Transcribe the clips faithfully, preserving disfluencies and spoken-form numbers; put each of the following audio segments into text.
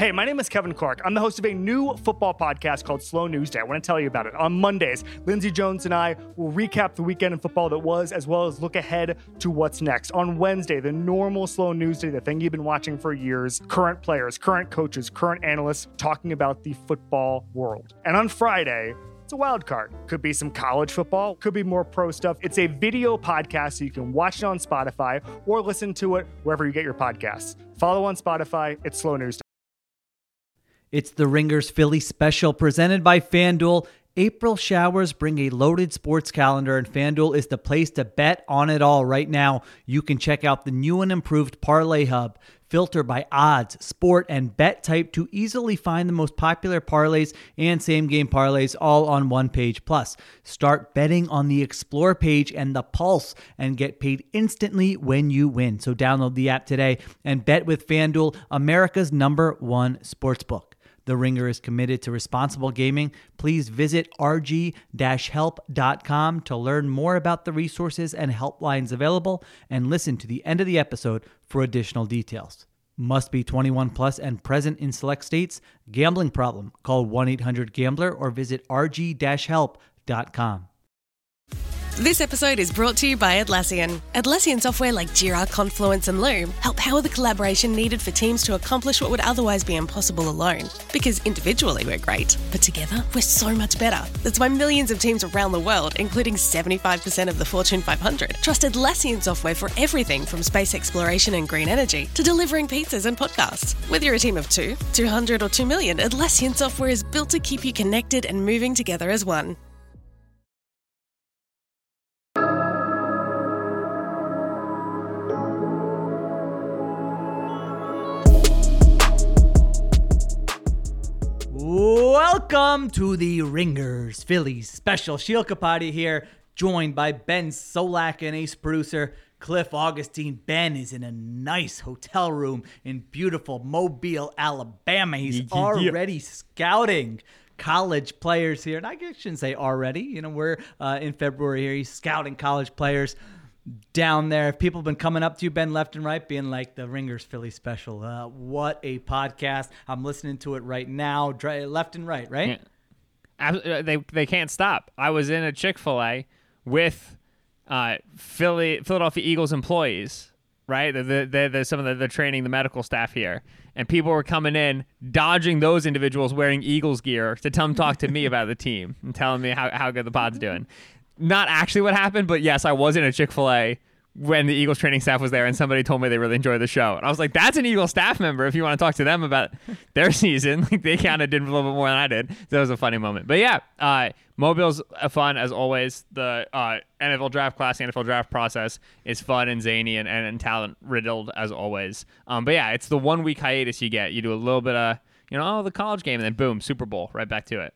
Hey, my name is Kevin Clark. I'm the host of a new football podcast called Slow News Day. I want to tell you about it. On Mondays, Lindsey Jones and I will recap the weekend in football that was, as well as look ahead to what's next. On Wednesday, the normal Slow News Day, the thing you've been watching for years, current players, current coaches, current analysts talking about the football world. And on Friday, it's a wild card. Could be some college football, could be more pro stuff. It's a video podcast, so you can watch it on Spotify or listen to it wherever you get your podcasts. Follow on Spotify. It's Slow News Day. It's the Ringers Philly Special presented by FanDuel. April showers bring a loaded sports calendar, and FanDuel is the place to bet on it all right now. You can check out the new and improved Parlay Hub. Filter by odds, sport, and bet type to easily find the most popular parlays and same-game parlays all on one page. Plus, start betting on the Explore page and the Pulse and get paid instantly when you win. So download the app today and bet with FanDuel, America's number one sportsbook. The Ringer is committed to responsible gaming. Please visit r g dash help dot com to learn more about the resources and helplines available and listen to the end of the episode for additional details. Must be twenty-one plus and present in select states. Gambling problem? Call one eight hundred gambler or visit r g dash help dot com. This episode is brought to you by Atlassian. Atlassian software like Jira, Confluence, and Loom help power the collaboration needed for teams to accomplish what would otherwise be impossible alone. Because individually we're great, but together we're so much better. That's why millions of teams around the world, including seventy-five percent of the Fortune five hundred, trust Atlassian software for everything from space exploration and green energy to delivering pizzas and podcasts. Whether you're a team of two, two hundred, or two million, Atlassian software is built to keep you connected and moving together as one. Welcome to the Ringers Phillies Special. Sheil Kapadi here, joined by Ben Solak and ace producer Cliff Augustine. Ben is in a nice hotel room in beautiful Mobile, Alabama. He's already scouting college players here. And I shouldn't say already. You know, we're uh, in February here. He's scouting college players down there. If people have been coming up to you, Ben, left and right, being like, the Ringers Philly Special, uh, what a podcast. I'm listening to it right now, dry, left and right, right? Yeah. They they can't stop. I was in a Chick-fil-A with uh, Philly Philadelphia Eagles employees, right? They're, they're, they're some of the, the training, the medical staff here. And people were coming in, dodging those individuals wearing Eagles gear to come talk to me about the team and telling me how, how good the pod's doing. Not actually what happened, but yes, I was in a Chick-fil-A when the Eagles training staff was there, and somebody told me they really enjoyed the show. And I was like, that's an Eagles staff member if you want to talk to them about their season. Like, they kind of did a little bit more than I did. So that was a funny moment. But yeah, uh, Mobile's fun as always. The uh, N F L draft class, the N F L draft process is fun and zany and, and, and talent-riddled as always. Um, but yeah, it's the one-week hiatus you get. You do a little bit of, you know, oh, the college game, and then boom, Super Bowl, right back to it.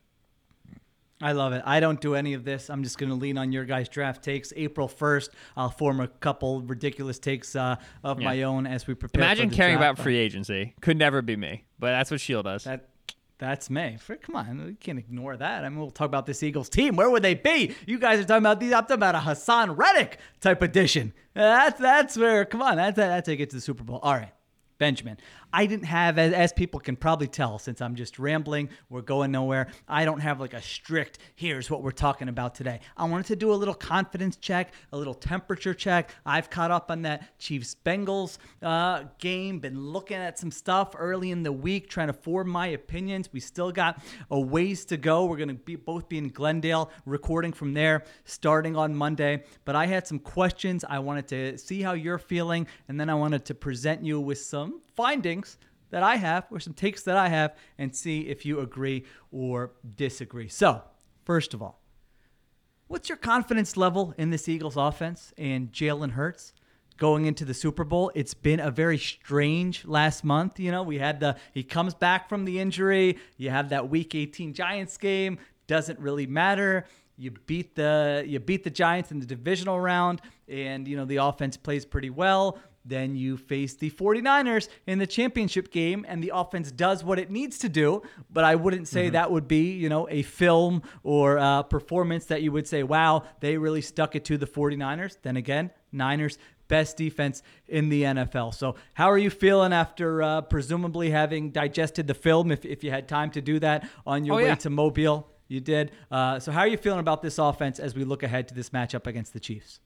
I love it. I don't do any of this. I'm just going to lean on your guys' draft takes. April first, I'll form a couple ridiculous takes uh, of yeah. my own as we prepare Imagine for the caring draft. about free agency. Could never be me, but that's what Sheil does. That, that's me. For, come on, we can't ignore that. I mean, we'll talk about this Eagles team. Where would they be? You guys are talking about these. I'm talking about a Hassan Reddick type edition. That's that's where, come on, that's, that's how you get to the Super Bowl. All right. Benjamin, I didn't have, as, as people can probably tell, since I'm just rambling, we're going nowhere, I don't have like a strict, here's what we're talking about today. I wanted to do a little confidence check, a little temperature check. I've caught up on that Chiefs-Bengals uh, game, been looking at some stuff early in the week, trying to form my opinions. We still got a ways to go. We're going to be both be in Glendale, recording from there, starting on Monday. But I had some questions. I wanted to see how you're feeling, and then I wanted to present you with some findings that I have or some takes that I have and see if you agree or disagree. So, first of all, what's your confidence level in this Eagles offense and Jalen Hurts going into the Super Bowl? It's been a very strange last month. You know, we had the, he comes back from the injury. You have that week eighteen Giants game. Doesn't really matter. You beat the, you beat the Giants in the divisional round and, you know, the offense plays pretty well. then you face the 49ers in the championship game, and the offense does what it needs to do. But I wouldn't say mm-hmm. that would be, you know, a film or a performance that you would say, wow, they really stuck it to the 49ers. Then again, Niners, best defense in the N F L. So how are you feeling after uh, presumably having digested the film, if, if you had time to do that on your oh, way yeah. to Mobile? You did. Uh, so how are you feeling about this offense as we look ahead to this matchup against the Chiefs?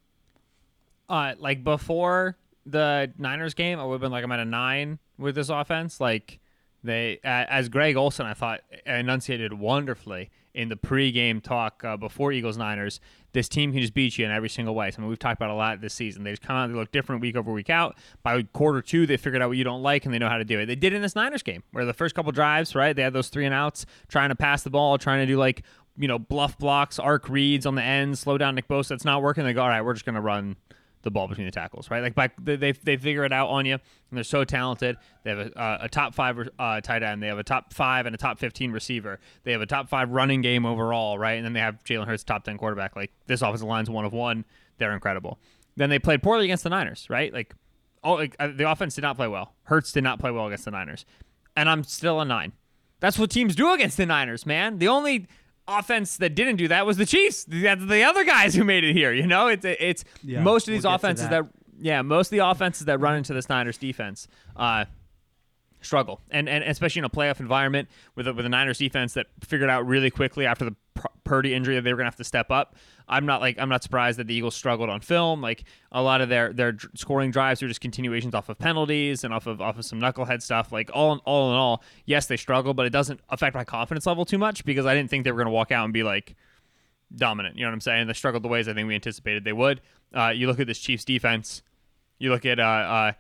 Uh, like before the Niners game, I would have been like, I'm at a nine with this offense. Like they, uh, as Greg Olsen, I thought enunciated wonderfully in the pregame talk uh, before Eagles Niners. This team can just beat you in every single way. So, I mean, we've talked about a lot this season. They just come out, they look different week over week out. By quarter two, they figured out what you don't like, and they know how to do it. They did in this Niners game, where the first couple drives, right, they had those three and outs, trying to pass the ball, trying to do, like, you know, bluff blocks, arc reads on the end, slow down Nick Bosa. It's not working. They go, all right, we're just going to run the ball between the tackles, right? Like by, they they figure it out on you, and they're so talented. They have a, uh, a top five uh, tight end. They have a top five and a top fifteen receiver. They have a top five running game overall, right? And then they have Jalen Hurts, top ten quarterback. Like this offensive line's one of one. They're incredible. Then they played poorly against the Niners, right? Like, oh, like, uh, the offense did not play well. Hurts did not play well against the Niners, and I'm still a nine. That's what teams do against the Niners, man. The only offense that didn't do that was the Chiefs. The, the other guys who made it here, you know, it's it's yeah, most of these we'll offenses that. that yeah, most of the offenses that run into this Niners defense uh, struggle, and and especially in a playoff environment with a, with a Niners defense that figured out really quickly after the Purdy injury that they were gonna have to step up. I'm not like I'm not surprised that the Eagles struggled on film. Like a lot of their their scoring drives are just continuations off of penalties and off of off of some knucklehead stuff. Like all in, all in all, yes, they struggle, but it doesn't affect my confidence level too much because I didn't think they were gonna walk out and be like dominant. You know what I'm saying? They struggled the ways I think we anticipated they would. Uh, you look at this Chiefs defense. You look at uh, uh,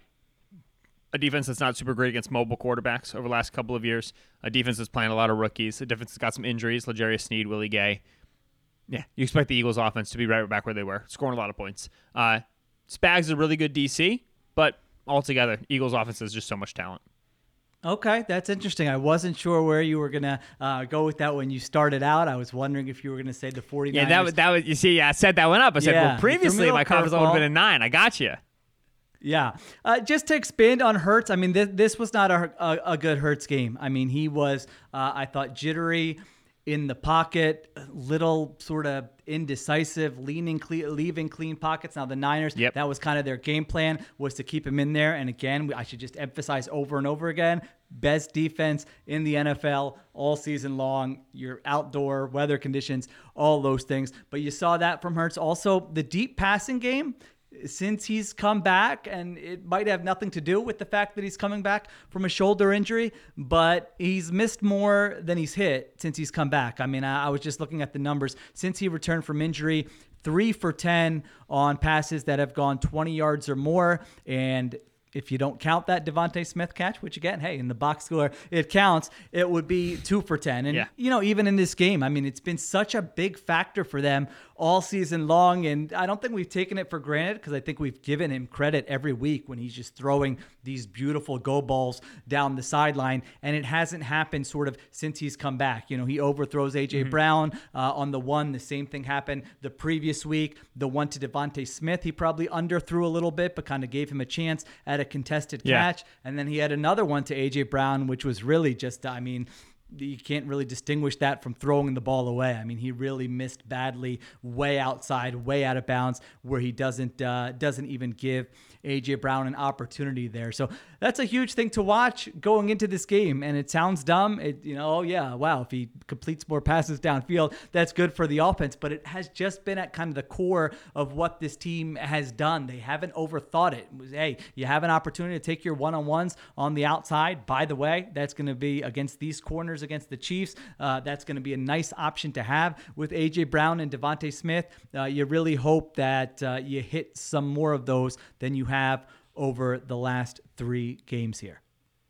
a defense that's not super great against mobile quarterbacks over the last couple of years. A defense that's playing a lot of rookies. A defense that's got some injuries. L'Jarius Sneed, Willie Gay. Yeah, you expect the Eagles offense to be right back where they were, scoring a lot of points. Uh, Spags is a really good D C, but altogether, Eagles offense has just so much talent. Okay, that's interesting. I wasn't sure where you were going to uh, go with that when you started out. I was wondering if you were going to say the 49ers. Yeah, that was, that was, you see, yeah, I set that one up. I said, yeah, well, previously my confidence level would have been a nine. I got you. Yeah. Uh, just to expand on Hurts, I mean, this, this was not a, a, a good Hurts game. I mean, he was, uh, I thought, jittery in the pocket, little sort of indecisive, leaning, cle- leaving clean pockets. Now the Niners, yep. that was kind of their game plan, was to keep him in there. And again, I should just emphasize over and over again, best defense in the N F L all season long. Your outdoor weather conditions, all those things. But you saw that from Hurts. Also, the deep passing game, since he's come back, and it might have nothing to do with the fact that he's coming back from a shoulder injury, but he's missed more than he's hit since he's come back. I mean, I, I was just looking at the numbers. Since he returned from injury, three for ten on passes that have gone twenty yards or more, and if you don't count that Devontae Smith catch, which again, hey, in the box score, it counts, it would be two for ten. And, yeah. you know, even in this game, I mean, it's been such a big factor for them all season long. And I don't think we've taken it for granted because I think we've given him credit every week when he's just throwing these beautiful go balls down the sideline. And it hasn't happened sort of since he's come back. You know, he overthrows A J mm-hmm. Brown uh, on the one. The same thing happened the previous week. The one to Devontae Smith, he probably underthrew a little bit, but kind of gave him a chance at a contested yeah. catch. And then he had another one to A J Brown, which was really just, I mean, you can't really distinguish that from throwing the ball away. I mean, he really missed badly, way outside, way out of bounds, where he doesn't uh, doesn't even give A J Brown an opportunity there. So that's a huge thing to watch going into this game. And it sounds dumb. It, you know, oh yeah, wow, if he completes more passes downfield, that's good for the offense. But it has just been at kind of the core of what this team has done. They haven't overthought it. It was, hey, you have an opportunity to take your one-on-ones on the outside. By the way, that's going to be against these corners against the Chiefs. Uh, that's going to be a nice option to have with A J Brown and Devontae Smith. Uh, you really hope that uh, you hit some more of those than you have over the last three games here.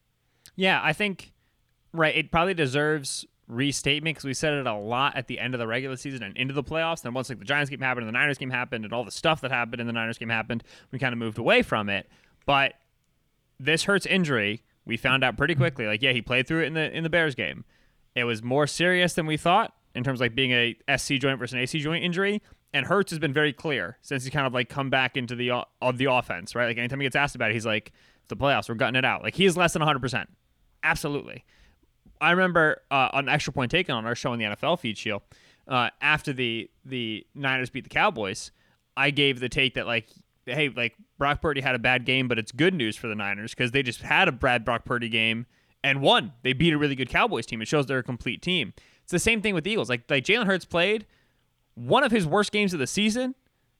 Yeah, I think, right, it probably deserves restatement because we said it a lot at the end of the regular season and into the playoffs. Then once like the Giants game happened and the Niners game happened and all the stuff that happened in the Niners game happened, we kind of moved away from it. But this Hurts injury, we found out pretty quickly. Like, yeah, he played through it in the in the Bears game. It was more serious than we thought in terms of like being a S C joint versus an A C joint injury. And Hurts has been very clear since he kind of like come back into the of the offense, right? Like anytime he gets asked about it, he's like, "It's the playoffs, we're gutting it out." Like he is less than one hundred percent. Absolutely. I remember uh, on Extra Point Taken on our show in the N F L feed, Shield, uh, after the the Niners beat the Cowboys, I gave the take that like, hey, like Brock Purdy had a bad game, but it's good news for the Niners because they just had a Brad Brock Purdy game and won. They beat a really good Cowboys team. It shows they're a complete team. It's the same thing with the Eagles. Like like Jalen Hurts played one of his worst games of the season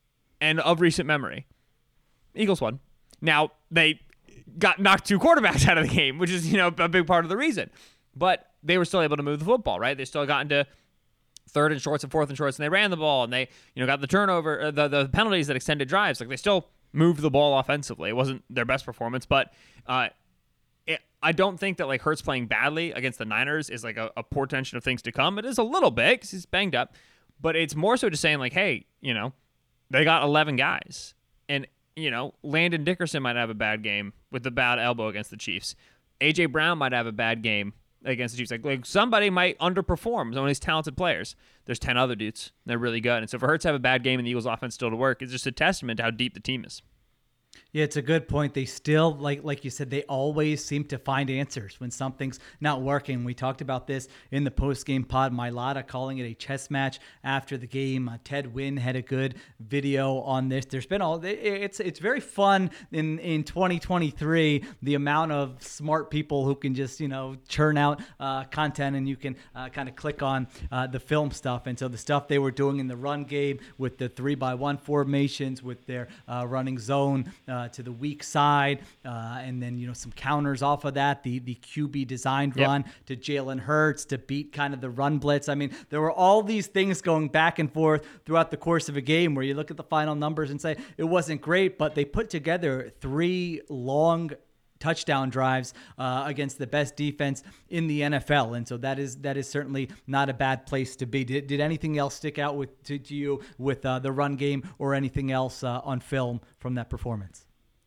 and of recent memory. Eagles won. Now, they got knocked two quarterbacks out of the game, which is, you know, a big part of the reason. But they were still able to move the football, right? They still got into third and shorts and fourth and shorts, and they ran the ball, and they, you know, got the turnover, uh, the, the penalties that extended drives. Like, they still moved the ball offensively. It wasn't their best performance, but uh, it, I don't think that, like, Hurts playing badly against the Niners is, like, a, a portention of things to come. It is a little bit because he's banged up. But it's more so just saying, like, hey, you know, they got eleven guys. And, you know, Landon Dickerson might have a bad game with the bad elbow against the Chiefs. A J. Brown might have a bad game against the Chiefs. Like, like somebody might underperform some of these talented players. There's ten other dudes. They're really good. And so for Hurts to have a bad game and the Eagles offense still to work, it's just a testament to how deep the team is. Yeah, it's a good point. They still, like like you said, they always seem to find answers when something's not working. We talked about this in the post-game pod. Mailata calling it a chess match after the game. Uh, Ted Wynn had a good video on this. There's been all it's it's very fun in in twenty twenty-three. The amount of smart people who can just you know churn out uh, content, and you can uh, kind of click on uh, the film stuff. And so the stuff they were doing in the run game with the three by one formations, with their uh, running zone. Uh, to the weak side, uh, and then you know some counters off of that. The the Q B designed yep. run to Jalen Hurts to beat kind of the run blitz. I mean, there were all these things going back and forth throughout the course of a game where you look at the final numbers and say it wasn't great, but they put together three long touchdown drives uh, against the best defense in the N F L, and so that is that is certainly not a bad place to be. Did, did anything else stick out with to, to you with uh, the run game or anything else uh, on film from that performance?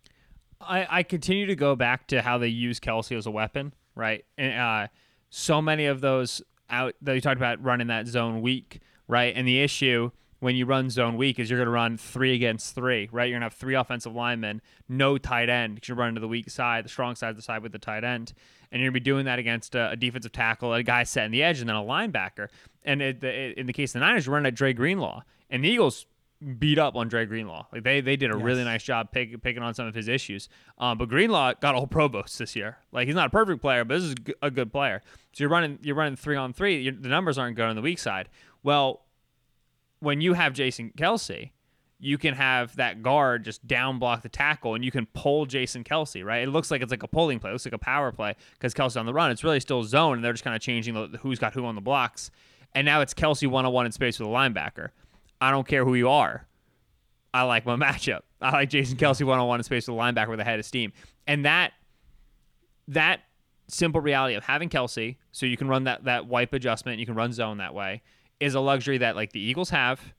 I, I continue to go back to how they use Kelce as a weapon, right? And uh, so many of those out that you talked about running that zone weak, right? And the issue when you run zone weak is you're going to run three against three, right? You're going to have three offensive linemen, no tight end because you're running to the weak side, the strong side of the side with the tight end. And you're going to be doing that against a, a defensive tackle, a guy setting the edge, and then a linebacker. And it, it, in the case of the Niners, you're running at Dre Greenlaw. And the Eagles beat up on Dre Greenlaw. Like they they did a yes. really nice job pick, picking on some of his issues. Um, but Greenlaw got all Pro Bowls this year. Like he's not a perfect player, but this is a good player. So you're running you're running three on three. You're, the numbers aren't good on the weak side. Well, when you have Jason Kelce, you can have that guard just down block the tackle, and you can pull Jason Kelce. Right? It looks like it's like a pulling play. It looks like a power play because Kelce's on the run. It's really still zone, and they're just kind of changing the, who's got who on the blocks. And now it's Kelce one on one in space with a linebacker. I don't care who you are. I like my matchup. I like Jason Kelce one-on-one in space with a linebacker with a head of steam. And that that simple reality of having Kelce, so you can run that that wipe adjustment, you can run zone that way, is a luxury that like the Eagles have.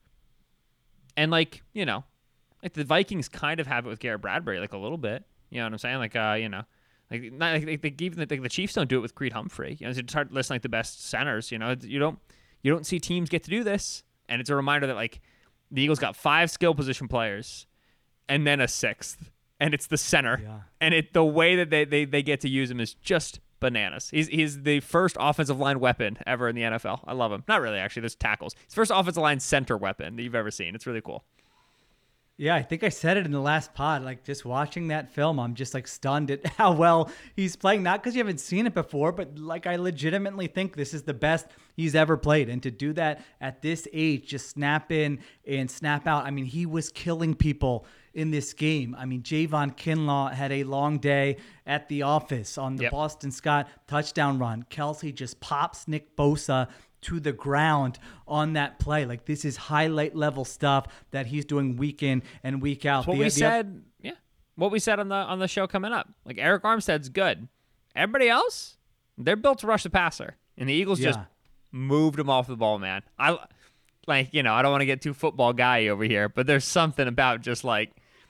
And like, you know, like the Vikings kind of have it with Garrett Bradbury, like a little bit. You know what I'm saying? Like, uh, you know, like not like they, even the, the Chiefs don't do it with Creed Humphrey. You know, it's hard to listen like the best centers. You know, you don't you don't see teams get to do this. And it's a reminder that, like, the Eagles got five skill position players and then a sixth. And it's the center. Yeah. And it the way that they, they, they get to use him is just bananas. He's he's the first offensive line weapon ever in the N F L. I love him. Not really, actually. There's tackles. He's first offensive line center weapon that you've ever seen. It's really cool. Yeah, I think I said it in the last pod. Like, just watching that film, I'm just, like, stunned at how well he's playing. Not because you haven't seen it before, but, like, I legitimately think this is the best he's ever played. And to do that at this age, just snap in and snap out. I mean, he was killing people in this game. I mean, Javon Kinlaw had a long day at the office on the yep. Boston Scott touchdown run. Kelce just pops Nick Bosa to the ground on that play. Like, this is highlight level stuff that he's doing week in and week out. That's what the, we the, said, yeah. What we said on the on the show coming up. Like, Eric Armstead's good. Everybody else, they're built to rush the passer, and the Eagles yeah. just moved him off the ball, man. I like, you know, I don't want to get too football guy over here, but there's something about just like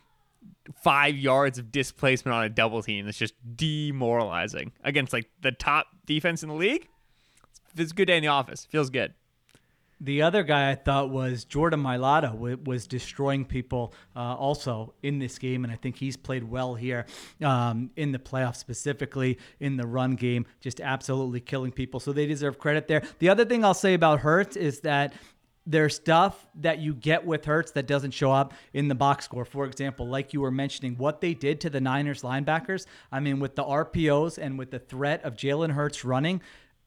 five yards of displacement on a double team that's just demoralizing against like the top defense in the league. It's a good day in the office. Feels good. The other guy I thought was Jordan Mailata, w- was destroying people uh, also in this game, and I think he's played well here um, in the playoffs, specifically in the run game, just absolutely killing people. So they deserve credit there. The other thing I'll say about Hurts is that there's stuff that you get with Hurts that doesn't show up in the box score. For example, like you were mentioning, what they did to the Niners linebackers. I mean, with the R P Os and with the threat of Jalen Hurts running,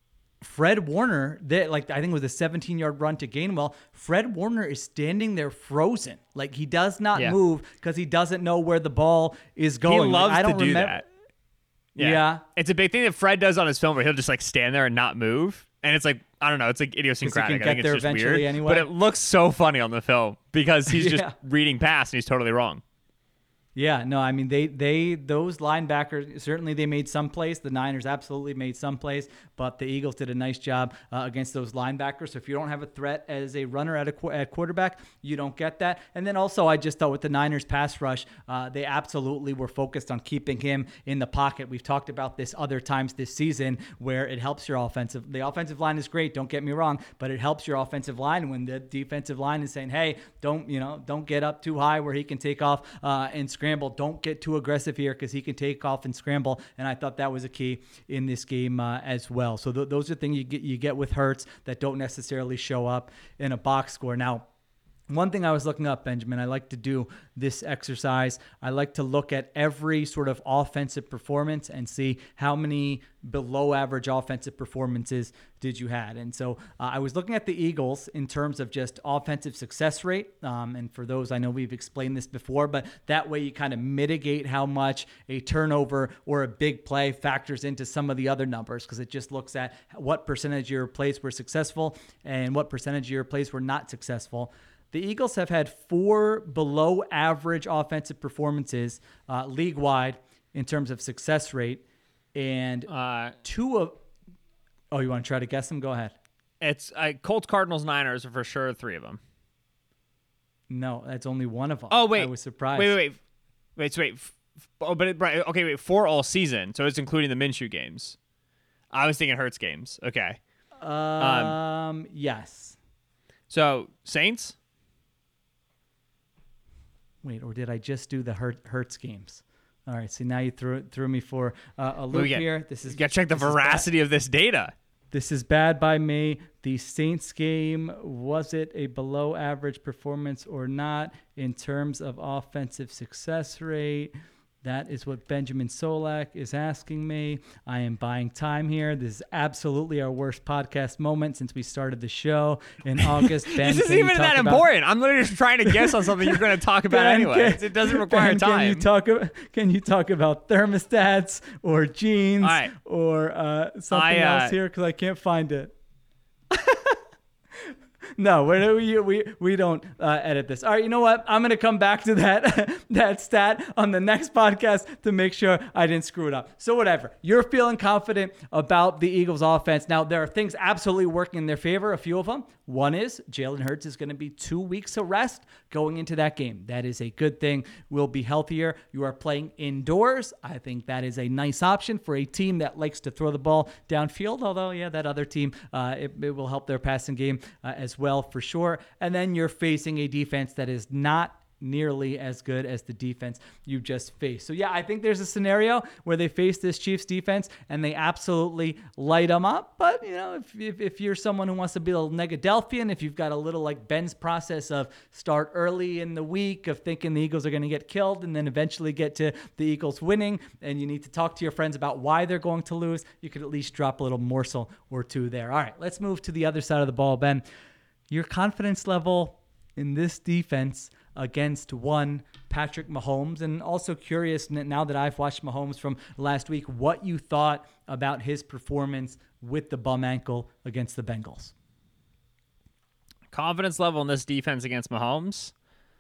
Fred Warner, they, like I think it was a seventeen-yard run to Gainwell. Fred Warner is standing there frozen. Like he does not yeah. move because he doesn't know where the ball is going. He loves like, I don't to do remember- that. Yeah. yeah. It's a big thing that Fred does on his film where he'll just like stand there and not move. And it's like, I don't know, it's like idiosyncratic. get I think there it's just eventually weird. anyway. But it looks so funny on the film because he's Yeah. just reading past and he's totally wrong. Yeah, no, I mean, they, they those linebackers, certainly they made some plays. The Niners absolutely made some plays, but the Eagles did a nice job uh, against those linebackers. So if you don't have a threat as a runner at a qu- at quarterback, you don't get that. And then also, I just thought with the Niners pass rush, uh, they absolutely were focused on keeping him in the pocket. We've talked about this other times this season where it helps your offensive. The offensive line is great, don't get me wrong, but it helps your offensive line when the defensive line is saying, hey, don't, you know, don't get up too high where he can take off uh, and scramble. Don't get too aggressive here because he can take off and scramble. And I thought that was a key in this game uh, as well. So th- those are things you get, you get with Hurts that don't necessarily show up in a box score. Now, one thing I was looking up, Benjamin, I like to do this exercise. I like to look at every sort of offensive performance and see how many below average offensive performances did you had. And so uh, I was looking at the Eagles in terms of just offensive success rate. Um, and for those, I know we've explained this before, but that way you kind of mitigate how much a turnover or a big play factors into some of the other numbers, because it just looks at what percentage of your plays were successful and what percentage of your plays were not successful. The Eagles have had four below average offensive performances uh, league-wide in terms of success rate, and Uh, two of – oh, you want to try to guess them? Go ahead. it's uh, Colts, Cardinals, Niners are for sure three of them. No, that's only one of them. Oh, wait. I was surprised. Wait, wait, wait. Wait, so wait. F- f- oh, but it, right. Okay, wait. Four all season. So it's including the Minshew games. I was thinking Hurts games. Okay. Um, um yes. So Saints? Wait, or did I just do the Hurt, Hurts games? All right, see, now you threw threw me for uh, a loop We get- here. This is You got to check the this is bad. veracity of this data. This is bad by me. The Saints game, was it a below average performance or not in terms of offensive success rate? That is what Benjamin Solak is asking me. I am buying time here. This is absolutely our worst podcast moment since we started the show in August. Ben, This isn't can you even talk that about- important. I'm literally just trying to guess on something you're going to talk about Ben, anyway. can- It doesn't require Ben, time. Can you talk? About, can you talk about thermostats or jeans All right. or uh, something I, uh, else here? Because I can't find it. No, we we we, we don't uh, edit this. All right, you know what? I'm gonna come back to that that stat on the next podcast to make sure I didn't screw it up. So whatever, you're feeling confident about the Eagles' offense. Now there are things absolutely working in their favor. A few of them. One is Jalen Hurts is going to be two weeks of rest going into that game. That is a good thing. We'll be healthier. You are playing indoors. I think that is a nice option for a team that likes to throw the ball downfield. Although, yeah, that other team, uh, it, it will help their passing game uh, as well for sure. And then you're facing a defense that is not nearly as good as the defense you just faced. So yeah, I think there's a scenario where they face this Chiefs defense and they absolutely light them up. But you know, if, if, if you're someone who wants to be a little Negadelphian, if you've got a little like Ben's process of start early in the week of thinking the Eagles are going to get killed and then eventually get to the Eagles winning, and you need to talk to your friends about why they're going to lose, you could at least drop a little morsel or two there. All right, let's move to the other side of the ball, Ben. Your confidence level in this defense against one Patrick Mahomes, and also curious now that I've watched Mahomes from last week, what you thought about his performance with the bum ankle against the Bengals. Confidence level in this defense against Mahomes?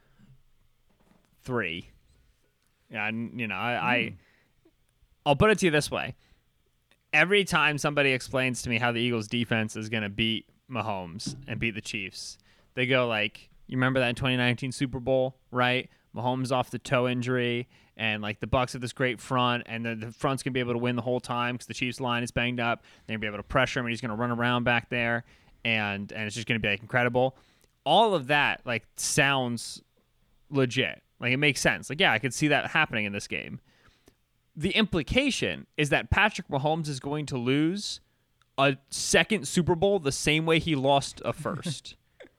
Three. Yeah, you know, I, mm. I I'll put it to you this way. Every time somebody explains to me how the Eagles defense is going to beat Mahomes and beat the Chiefs, they go like, you remember that in twenty nineteen Super Bowl, right? Mahomes off the toe injury, and like the Bucs have this great front, and the, the front's gonna be able to win the whole time because the Chiefs line is banged up. They're gonna be able to pressure him, and he's gonna run around back there. and and it's just going to be like incredible. All of that like sounds legit. Like it makes sense. Like, yeah, I could see that happening in this game. The implication is that Patrick Mahomes is going to lose a second Super Bowl the same way he lost a first.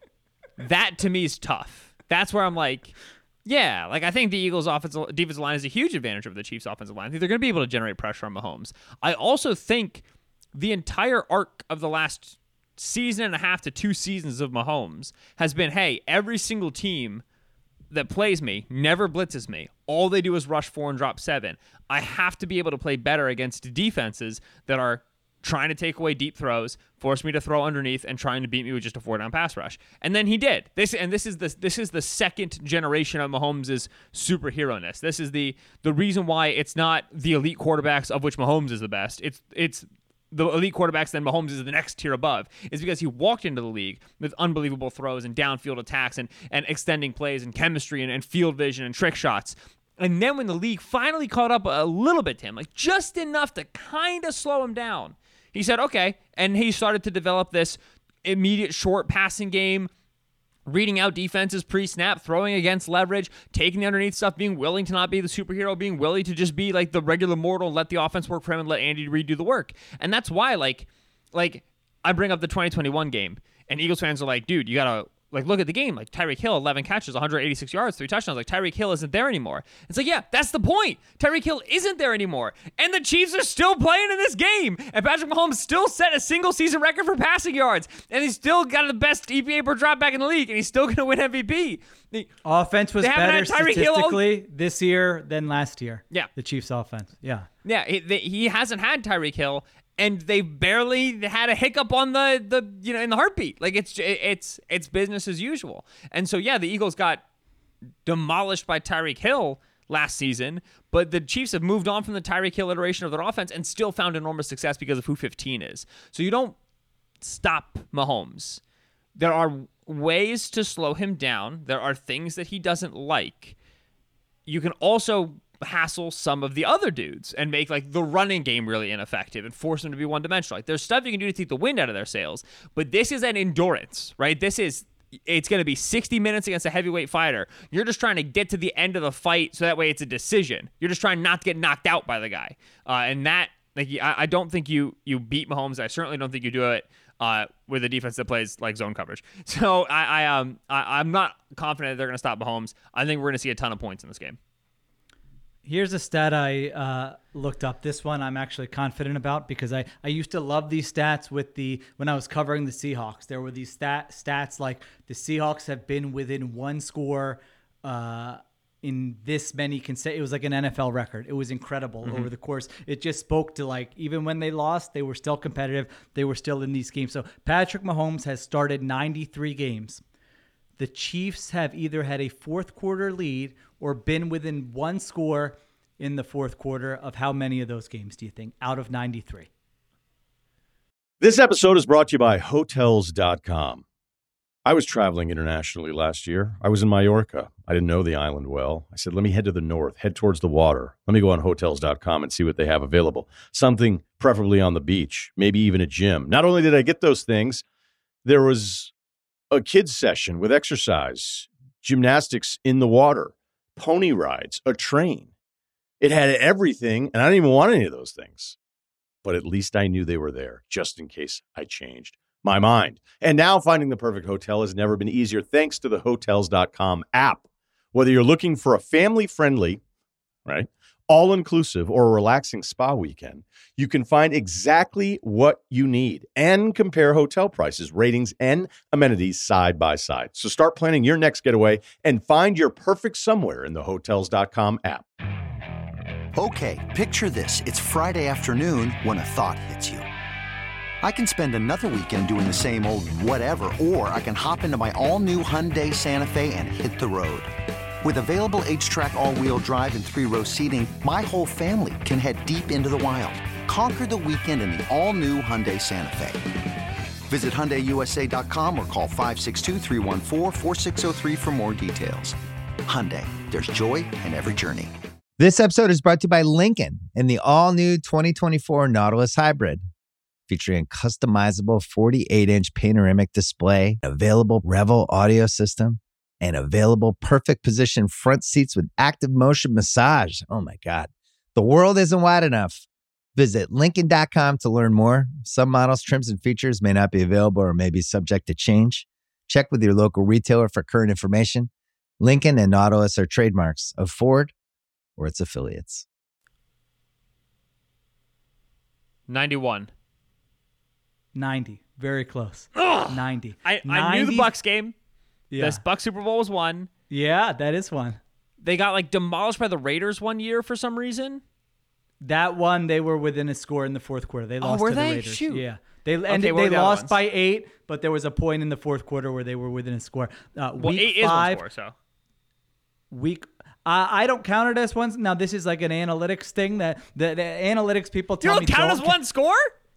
That to me is tough. That's where I'm like, yeah, like I think the Eagles' offensive defensive line is a huge advantage over the Chiefs' offensive line. I think they're going to be able to generate pressure on Mahomes. I also think the entire arc of the last season and a half to two seasons of Mahomes has been, hey, every single team that plays me never blitzes me. All they do is rush four and drop seven. I have to be able to play better against defenses that are trying to take away deep throws, force me to throw underneath, and trying to beat me with just a four-down pass rush. And then he did. This and this is the this is the second generation of Mahomes' superhero-ness. This is the the reason why it's not the elite quarterbacks of which Mahomes is the best. It's it's the elite quarterbacks, then Mahomes is the next tier above, is because he walked into the league with unbelievable throws and downfield attacks and, and extending plays and chemistry and, and field vision and trick shots. And then when the league finally caught up a little bit to him, like just enough to kind of slow him down, he said, okay. And he started to develop this immediate short passing game, reading out defenses pre-snap, throwing against leverage, taking the underneath stuff, being willing to not be the superhero, being willing to just be like the regular mortal, let the offense work for him and let Andy Reid do the work. And that's why, like, like I bring up the twenty twenty-one game, and Eagles fans are like, dude, you got to, like, look at the game. Like, Tyreek Hill, eleven catches, one hundred eighty-six yards, three touchdowns. Like, Tyreek Hill isn't there anymore. It's like, yeah, that's the point. Tyreek Hill isn't there anymore. And the Chiefs are still playing in this game. And Patrick Mahomes still set a single-season record for passing yards. And he's still got the best E P A per drop back in the league. And he's still going to win M V P. The, offense was better statistically this year than last year. Yeah. The Chiefs' offense. Yeah. Yeah, he, they, he hasn't had Tyreek Hill. And they barely had a hiccup on the, the you know in the heartbeat. Like it's it's it's business as usual. And so yeah, the Eagles got demolished by Tyreek Hill last season, but the Chiefs have moved on from the Tyreek Hill iteration of their offense and still found enormous success because of who fifteen is. So you don't stop Mahomes. There are ways to slow him down. There are things that he doesn't like. You can also hassle some of the other dudes and make like the running game really ineffective and force them to be one-dimensional. Like there's stuff you can do to take the wind out of their sails, but this is an endurance, right? This is it's going to be sixty minutes against a heavyweight fighter. You're just trying to get to the end of the fight so that way it's a decision. You're just trying not to get knocked out by the guy, uh, and that like I, I don't think you you beat Mahomes. I certainly don't think you do it uh, with a defense that plays like zone coverage. So I, I um I, I'm not confident that they're going to stop Mahomes. I think we're going to see a ton of points in this game. Here's a stat I uh, looked up. This one I'm actually confident about because I, I used to love these stats with the when I was covering the Seahawks. There were these stat, stats like the Seahawks have been within one score uh, in this many conse- It was like an N F L record. It was incredible mm-hmm. over the course. It just spoke to like even when they lost, they were still competitive. They were still in these games. So Patrick Mahomes has started ninety-three games. The Chiefs have either had a fourth quarter lead or been within one score in the fourth quarter. Of how many of those games do you think out of ninety-three? This episode is brought to you by Hotels dot com. I was traveling internationally last year. I was in Mallorca. I didn't know the island well. I said, let me head to the north, head towards the water. Let me go on Hotels dot com and see what they have available. Something preferably on the beach, maybe even a gym. Not only did I get those things, there was a kids session with exercise, gymnastics in the water, pony rides, a train. It had everything, and I didn't even want any of those things. But at least I knew they were there, just in case I changed my mind. And now finding the perfect hotel has never been easier thanks to the Hotels dot com app. Whether you're looking for a family-friendly, right, all-inclusive or a relaxing spa weekend, you can find exactly what you need and compare hotel prices, ratings, and amenities side by side. So start planning your next getaway and find your perfect somewhere in the Hotels dot com app. Okay, picture this. It's Friday afternoon when a thought hits you. I can spend another weekend doing the same old whatever, or I can hop into my all-new Hyundai Santa Fe and hit the road. With available H-Track all-wheel drive and three-row seating, my whole family can head deep into the wild. Conquer the weekend in the all-new Hyundai Santa Fe. Visit Hyundai U S A dot com or call five six two, three one four, four six zero three for more details. Hyundai, there's joy in every journey. This episode is brought to you by Lincoln and the all-new twenty twenty-four Nautilus Hybrid. featuring a customizable forty-eight inch panoramic display, available Revel audio system, and available perfect position front seats with active motion massage. Oh my God. The world isn't wide enough. Visit Lincoln dot com to learn more. Some models, trims, and features may not be available or may be subject to change. Check with your local retailer for current information. Lincoln and Nautilus are trademarks of Ford or its affiliates. ninety-one. ninety. Very close. Ugh. ninety. I, ninety. I knew the Bucks game. Yeah. This Bucks Super Bowl was won. Yeah, that is one. They got like demolished by the Raiders one year for some reason. That one, they were within a score in the fourth quarter. They lost oh, were to the they? Raiders. Shoot. Yeah. They Okay, ended, what were they the other lost ones? by eight, but there was a point in the fourth quarter where they were within a score. Uh, Well, week eight five, is one score, so. Week uh, I don't count it as one. Now, this is like an analytics thing that the, the analytics people You tell don't me count don't as one score?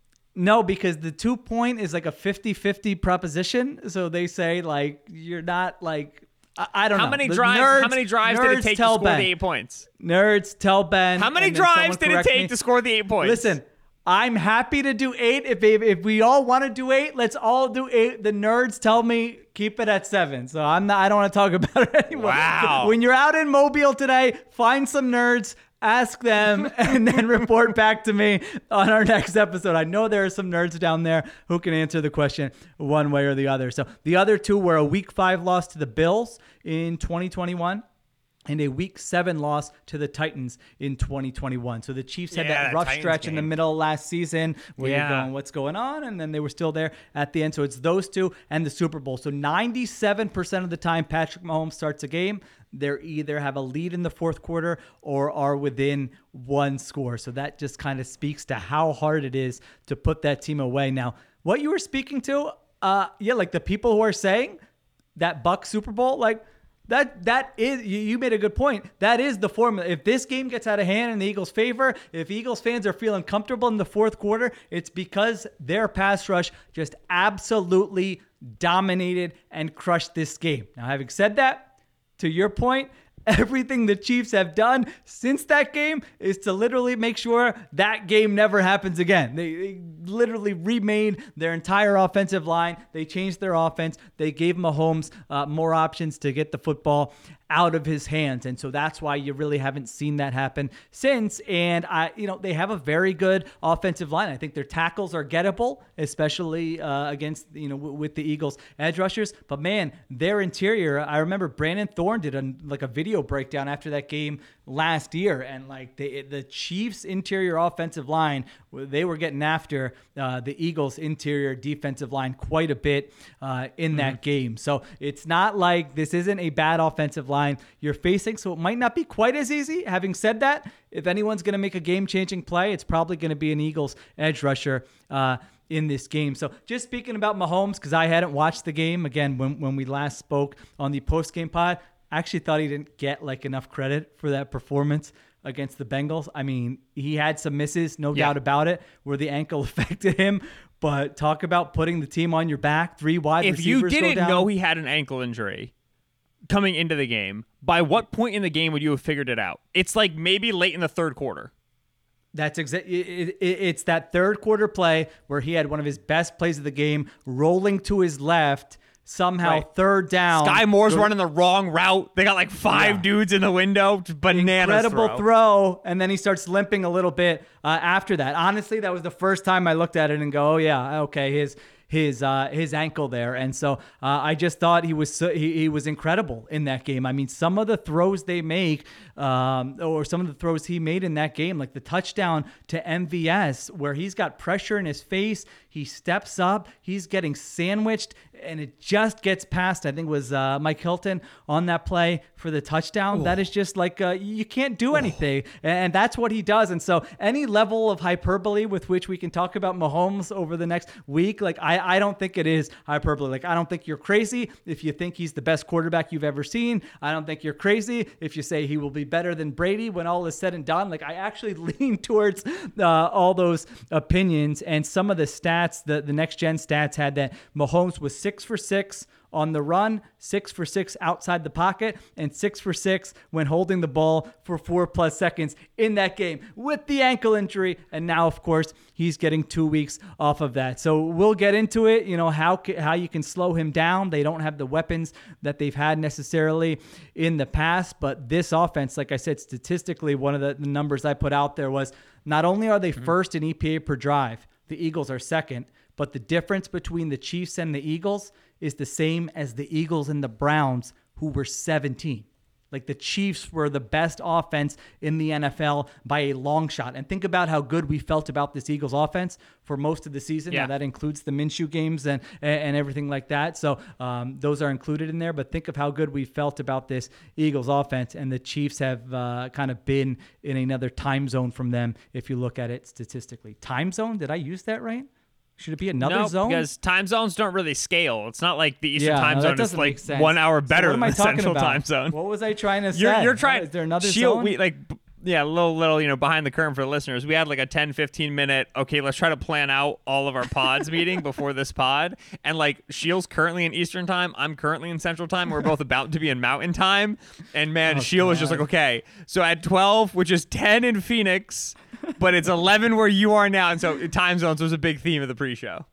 No, because the two point is like a fifty-fifty proposition. So they say like you're not like I, I don't How know. many The drives? nerds- how many drives did it nerds take to tell score Ben. the eight points? Nerds tell Ben. How many and then drives someone did it correct take me. to score the eight points? Listen, I'm happy to do eight. If if, if we all want to do eight, let's all do eight. The nerds tell me keep it at seven. So I'm not. I don't want to talk about it anymore. Wow. When you're out in Mobile today, find some nerds. Ask them and then report back to me on our next episode. I know there are some nerds down there who can answer the question one way or the other. So the other two were a week five loss to the Bills in twenty twenty-one and a week seven loss to the Titans in twenty twenty-one. So the Chiefs had Yeah, that that rough Titans stretch in the game. middle of last season where Yeah. you're going, what's going on? And then they were still there at the end. So it's those two and the Super Bowl. So ninety-seven percent of the time Patrick Mahomes starts a game, they either have a lead in the fourth quarter or are within one score. So that just kind of speaks to how hard it is to put that team away. Now, what you were speaking to, uh, yeah, like the people who are saying that Bucs Super Bowl, like that, that is, you, you made a good point. That is the formula. If this game gets out of hand in the Eagles' favor, if Eagles fans are feeling comfortable in the fourth quarter, it's because their pass rush just absolutely dominated and crushed this game. Now, having said that, to your point, everything the Chiefs have done since that game is to literally make sure that game never happens again. They, they literally remade their entire offensive line. They changed their offense. They gave Mahomes uh, more options to get the football out of his hands. And so that's why you really haven't seen that happen since. And I, you know, they have a very good offensive line. I think their tackles are gettable, especially uh, against, you know, w- with the Eagles edge rushers. But man, their interior, I remember Brandon Thorne did a, like a video breakdown after that game last year. And like the, the Chiefs interior offensive line, they were getting after uh, the Eagles interior defensive line quite a bit uh, in mm-hmm. that game. So it's not like this isn't a bad offensive line you're facing, so it might not be quite as easy. Having said that, if anyone's going to make a game-changing play, it's probably going to be an Eagles edge rusher uh, in this game. So just speaking about Mahomes, because I hadn't watched the game, again, when, when we last spoke on the post-game pod, I actually thought he didn't get like enough credit for that performance against the Bengals. I mean, he had some misses, no yeah. doubt about it, where the ankle affected him. But talk about putting the team on your back, three wide if receivers you go didn't down. know he had an ankle injury coming into the game, by what point in the game would you have figured it out? It's like maybe late in the third quarter. That's exactly it, it, it's that third quarter play where he had one of his best plays of the game, rolling to his left, somehow right. third down. Sky Moore's Go, running the wrong route. They got like five yeah. dudes in the window. Bananas Incredible throw. throw, and then he starts limping a little bit uh, after that. Honestly, that was the first time I looked at it and go, oh yeah, okay, his his uh, his ankle there. And so uh, I just thought he was so, he, he was incredible in that game. I mean, some of the throws they make um, or some of the throws he made in that game, like the touchdown to M V S where he's got pressure in his face, he steps up, he's getting sandwiched, and it just gets past, I think it was uh, Mike Hilton on that play for the touchdown. Ooh. That is just like, uh, you can't do anything. Ooh. And that's what he does. And so any level of hyperbole with which we can talk about Mahomes over the next week, like I, I don't think it is hyperbole. Like, I don't think you're crazy if you think he's the best quarterback you've ever seen. I don't think you're crazy if you say he will be better than Brady when all is said and done. Like, I actually lean towards uh, all those opinions. And some of the stats, the, the next gen stats had that Mahomes was six for six on the run, six for six outside the pocket, and six for six when holding the ball for four plus seconds in that game with the ankle injury. And now, of course, he's getting two weeks off of that. So we'll get into it, you know, how, how you can slow him down. They don't have the weapons that they've had necessarily in the past, but this offense, like I said, statistically, one of the, the numbers I put out there was not only are they mm-hmm. first in E P A per drive, the Eagles are second, but the difference between the Chiefs and the Eagles is the same as the Eagles and the Browns, who were seventeen. Like the Chiefs were the best offense in the N F L by a long shot. And think about how good we felt about this Eagles offense for most of the season. Yeah. Now that includes the Minshew games and and everything like that. So um, those are included in there. But think of how good we felt about this Eagles offense. And the Chiefs have uh, kind of been in another time zone from them if you look at it statistically. Time zone? Did I use that right? Should it be another no, zone? Because time zones don't really scale. It's not like the Eastern yeah, time no, zone is like one hour better so than the Central about? time zone. What was I trying to say? You're, you're trying. Is there another shield, zone? We, like, yeah, a little, little, you know, behind the curtain for the listeners. We had like a ten, fifteen minute, okay, let's try to plan out all of our pods meeting before this pod. And like, Shield's currently in Eastern time. I'm currently in Central time. We're both about to be in Mountain time. And man, oh, Shield was just like, okay, so at twelve, which is ten in Phoenix, but it's eleven where you are now. And so time zones was a big theme of the pre-show.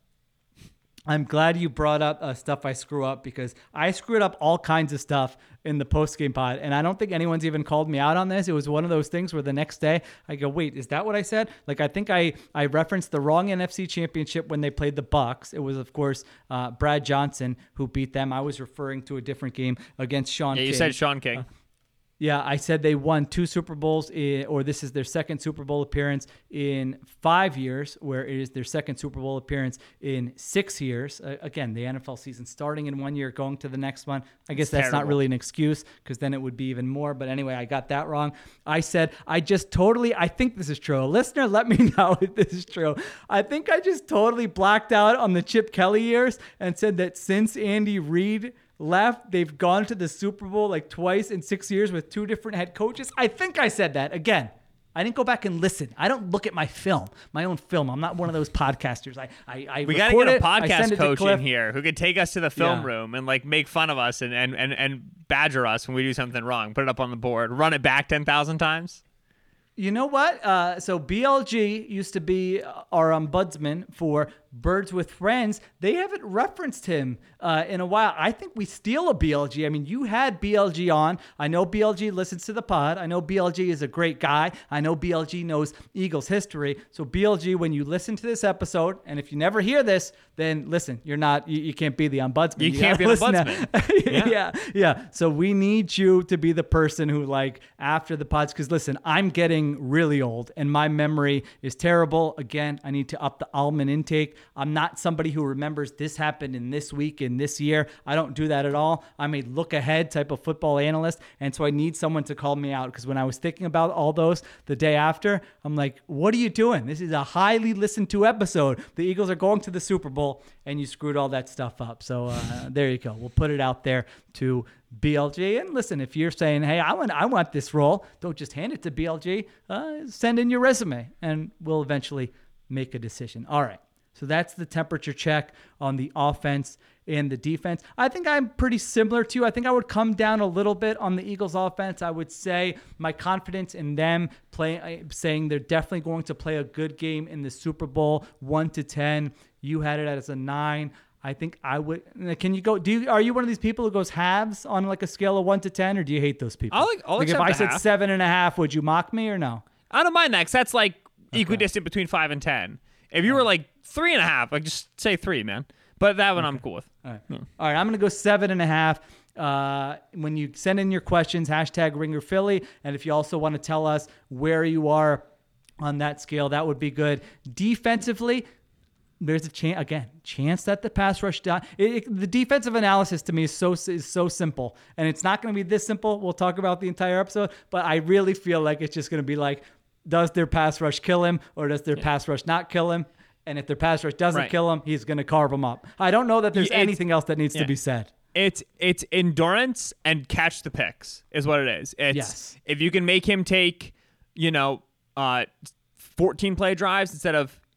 I'm glad you brought up uh, stuff I screw up, because I screwed up all kinds of stuff in the post-game pod, and I don't think anyone's even called me out on this. It was one of those things where the next day I go, wait, is that what I said? Like, I think I, I referenced the wrong N F C championship when they played the Bucs. It was, of course, uh, Brad Johnson who beat them. I was referring to a different game against Sean yeah, King. You said Sean King. Uh, Yeah, I said they won two Super Bowls, in, or this is their second Super Bowl appearance in five years, where it is their second Super Bowl appearance in six years. Uh, again, the N F L season starting in one year, going to the next one. I guess it's that's terrible. Not really an excuse, because then it would be even more. But anyway, I got that wrong. I said, I just totally, I think this is true. Listener, let me know if this is true. I think I just totally blacked out on the Chip Kelly years and said that since Andy Reid left, they've gone to the Super Bowl like twice in six years with two different head coaches. I think I said that. Again, I didn't go back and listen. I don't look at my film, my own film. I'm not one of those podcasters. I, I, I we got to get a it, podcast coach in here who could take us to the film yeah. room and like make fun of us and, and, and, and badger us when we do something wrong. Put it up on the board, run it back ten thousand times. You know what? Uh, so B L G used to be our ombudsman for Birds with Friends. They haven't referenced him uh, in a while. I think we steal a B L G. I mean, you had B L G on. I know B L G listens to the pod. I know B L G is a great guy. I know B L G knows Eagles history. So B L G, when you listen to this episode, and if you never hear this, then listen, you're not, you, you can't be the ombudsman. You, you can't be the ombudsman. yeah. yeah. Yeah. So we need you to be the person who, like, after the pods, because listen, I'm getting really old and my memory is terrible. Again, I need to up the almond intake. I'm not somebody who remembers this happened in this week in this year. I don't do that at all. I'm a look ahead type of football analyst. And so I need someone to call me out, because when I was thinking about all those the day after, I'm like, what are you doing? This is a highly listened to episode. The Eagles are going to the Super Bowl and you screwed all that stuff up. So uh, there you go. We'll put it out there to B L G. And listen, if you're saying, hey, I want I want this role, don't just hand it to B L G. Uh, send in your resume and we'll eventually make a decision. All right. So that's the temperature check on the offense and the defense. I think I'm pretty similar to you. I think I would come down a little bit on the Eagles offense. I would say my confidence in them play, saying they're definitely going to play a good game in the Super Bowl, one to ten. You had it as a nine. I think I would. Can you go? Do you? Are you one of these people who goes halves on like a scale of one to ten, or do you hate those people? I'll, I'll like if I said half. seven and a half, would you mock me or no? I don't mind that, because that's like okay. equidistant between five and ten. If you were like three and a half, like just say three, man. But that one okay. I'm cool with. All right. Yeah. All right. I'm going to go seven and a half. Uh, when you send in your questions, hashtag Ringer Philly. And if you also want to tell us where you are on that scale, that would be good. Defensively, there's a chance, again, chance that the pass rush down. It, it, the defensive analysis to me is so is so simple. And it's not going to be this simple. We'll talk about the entire episode. But I really feel like it's just going to be like, does their pass rush kill him, or does their yeah. pass rush not kill him? And if their pass rush doesn't right. kill him, he's going to carve him up. I don't know that there's yeah, anything else that needs yeah. to be said. It's it's endurance and catch the picks is what it is. It's yes. If you can make him take, you know, uh, fourteen play drives instead of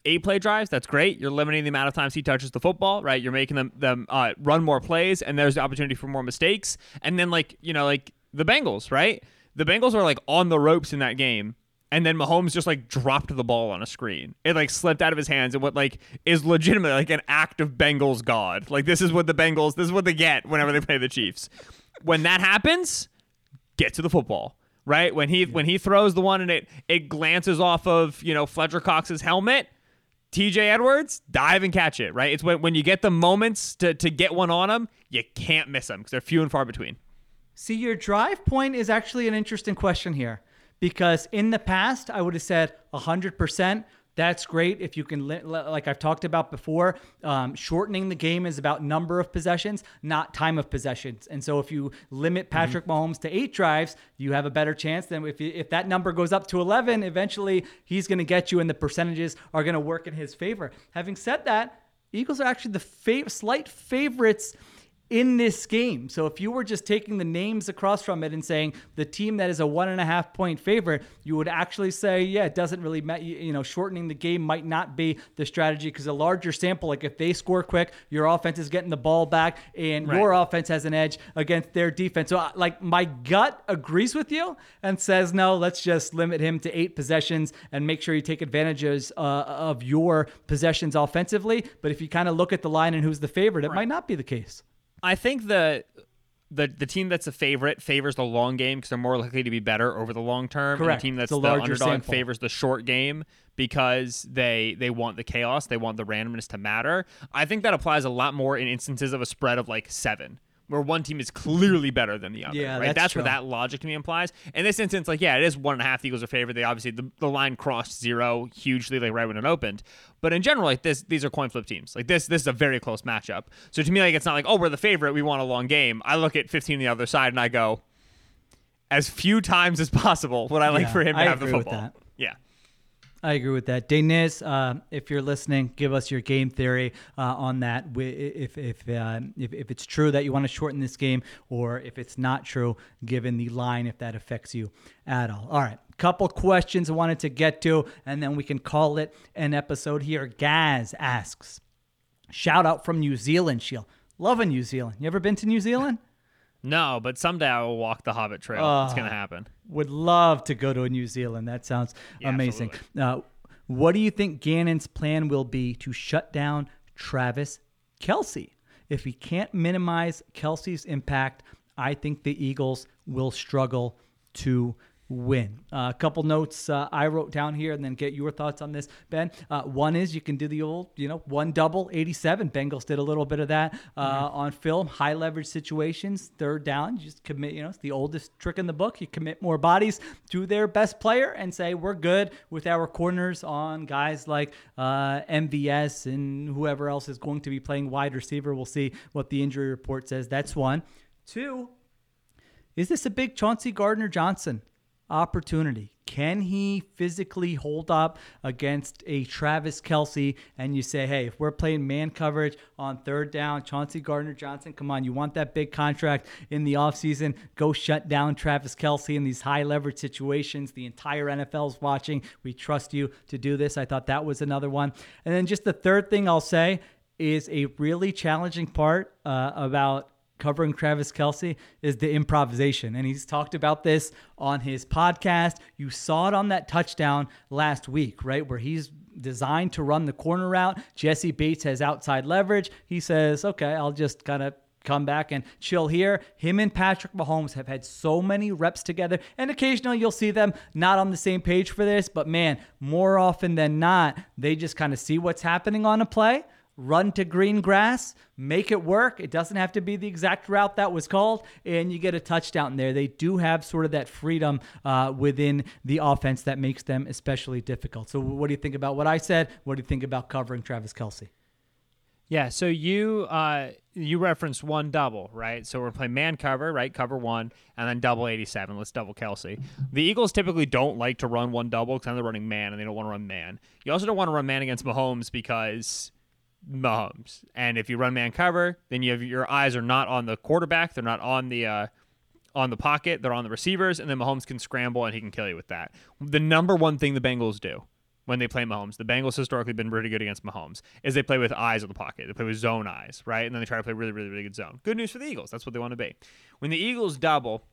eight play drives, that's great. You're limiting the amount of times he touches the football, right? You're making them them uh, run more plays, and there's the opportunity for more mistakes. And then, like, you know, like the Bengals, right? The Bengals are like on the ropes in that game, and then Mahomes just like dropped the ball on a screen. It like slipped out of his hands, and what like is legitimately like an act of Bengals God. Like, this is what the Bengals, this is what they get whenever they play the Chiefs. When that happens, get to the football. Right? When he when he throws the one and it it glances off of, you know, Fletcher Cox's helmet, T J Edwards, dive and catch it, right? It's when, when you get the moments to, to get one on them, you can't miss them because they're few and far between. See, your drive point is actually an interesting question here, because in the past, I would have said one hundred percent. That's great if you can, like I've talked about before, um, shortening the game is about number of possessions, not time of possessions. And so if you limit Patrick mm-hmm. Mahomes to eight drives, you have a better chance than if you, if that number goes up to eleven, eventually he's going to get you and the percentages are going to work in his favor. Having said that, Eagles are actually the fav- slight favorites in this game. So if you were just taking the names across from it and saying the team that is a one and a half point favorite, you would actually say, yeah, it doesn't really matter. You know, shortening the game might not be the strategy, because a larger sample, like if they score quick, your offense is getting the ball back and right. your offense has an edge against their defense. So like my gut agrees with you and says, no, let's just limit him to eight possessions and make sure you take advantages uh, of your possessions offensively. But if you kind of look at the line and who's the favorite, it right. might not be the case. I think the the the team that's a favorite favors the long game because they're more likely to be better over the long term. Correct. And the team that's the the underdog sample. favors the short game because they they want the chaos, they want the randomness to matter. I think that applies a lot more in instances of a spread of like seven, where one team is clearly better than the other. Yeah, right? that's, that's true. what that logic to me implies. In this instance, like, yeah, it is one and a half. The Eagles are favored. They obviously the, the line crossed zero hugely, like right when it opened. But in general, like this, these are coin flip teams. Like this, this is a very close matchup. So to me, like it's not like, oh, we're the favorite, we want a long game. I look at fifteen on the other side and I go, as few times as possible would I like yeah, for him to I have the agree with football. that. Yeah. I agree with that. Deniz, uh, if you're listening, give us your game theory uh, on that. If if, uh, if if it's true that you want to shorten this game, or if it's not true, given the line, if that affects you at all. All right, couple questions I wanted to get to, and then we can call it an episode here. Gaz asks, shout out from New Zealand, Shield. Loving New Zealand. You ever been to New Zealand? No, but someday I will walk the Hobbit Trail. Uh, it's going to happen. Would love to go to New Zealand. That sounds yeah, amazing. Uh, what do you think Gannon's plan will be to shut down Travis Kelce? If he can't minimize Kelce's impact, I think the Eagles will struggle to win. Uh, a couple notes uh, I wrote down here, and then get your thoughts on this, Ben. Uh, one is you can do the old, you know, one double eighty-seven. Bengals did a little bit of that uh, mm-hmm. on film. High leverage situations, third down, you just commit. You know, it's the oldest trick in the book. You commit more bodies to their best player and say we're good with our corners on guys like uh, M V S and whoever else is going to be playing wide receiver. We'll see what the injury report says. That's one. Two, is this a big Chauncey Gardner-Johnson opportunity? Can he physically hold up against a Travis Kelce? And you say, hey, if we're playing man coverage on third down, Chauncey Gardner-Johnson, come on, you want that big contract in the offseason, go shut down Travis Kelce in these high leverage situations. The entire N F L's watching. We trust you to do this. I thought that was another one. And then just the third thing I'll say is a really challenging part uh, about covering Travis Kelce is the improvisation. And he's talked about this on his podcast. You saw it on that touchdown last week, right? Where he's designed to run the corner route. Jesse Bates has outside leverage. He says, okay, I'll just kind of come back and chill here. Him and Patrick Mahomes have had so many reps together, and occasionally you'll see them not on the same page for this, but man, more often than not, they just kind of see what's happening on a play, run to green grass, make it work. It doesn't have to be the exact route that was called, and you get a touchdown there. They do have sort of that freedom uh, within the offense that makes them especially difficult. So what do you think about what I said? What do you think about covering Travis Kelce? Yeah, so you uh, you referenced one double, right? So we're playing man cover, right? Cover one, and then double eighty-seven. Let's double Kelce. The Eagles typically don't like to run one double because they're running man, and they don't want to run man. You also don't want to run man against Mahomes because Mahomes. And if you run man cover, then you have your eyes are not on the quarterback. They're not on the uh, on the pocket. They're on the receivers, and then Mahomes can scramble, and he can kill you with that. The number one thing the Bengals do when they play Mahomes. The Bengals historically been pretty good against Mahomes, is they play with eyes on the pocket. They play with zone eyes, right? And then they try to play really, really, really good zone. Good news for the Eagles. That's what they want to be. When the Eagles double,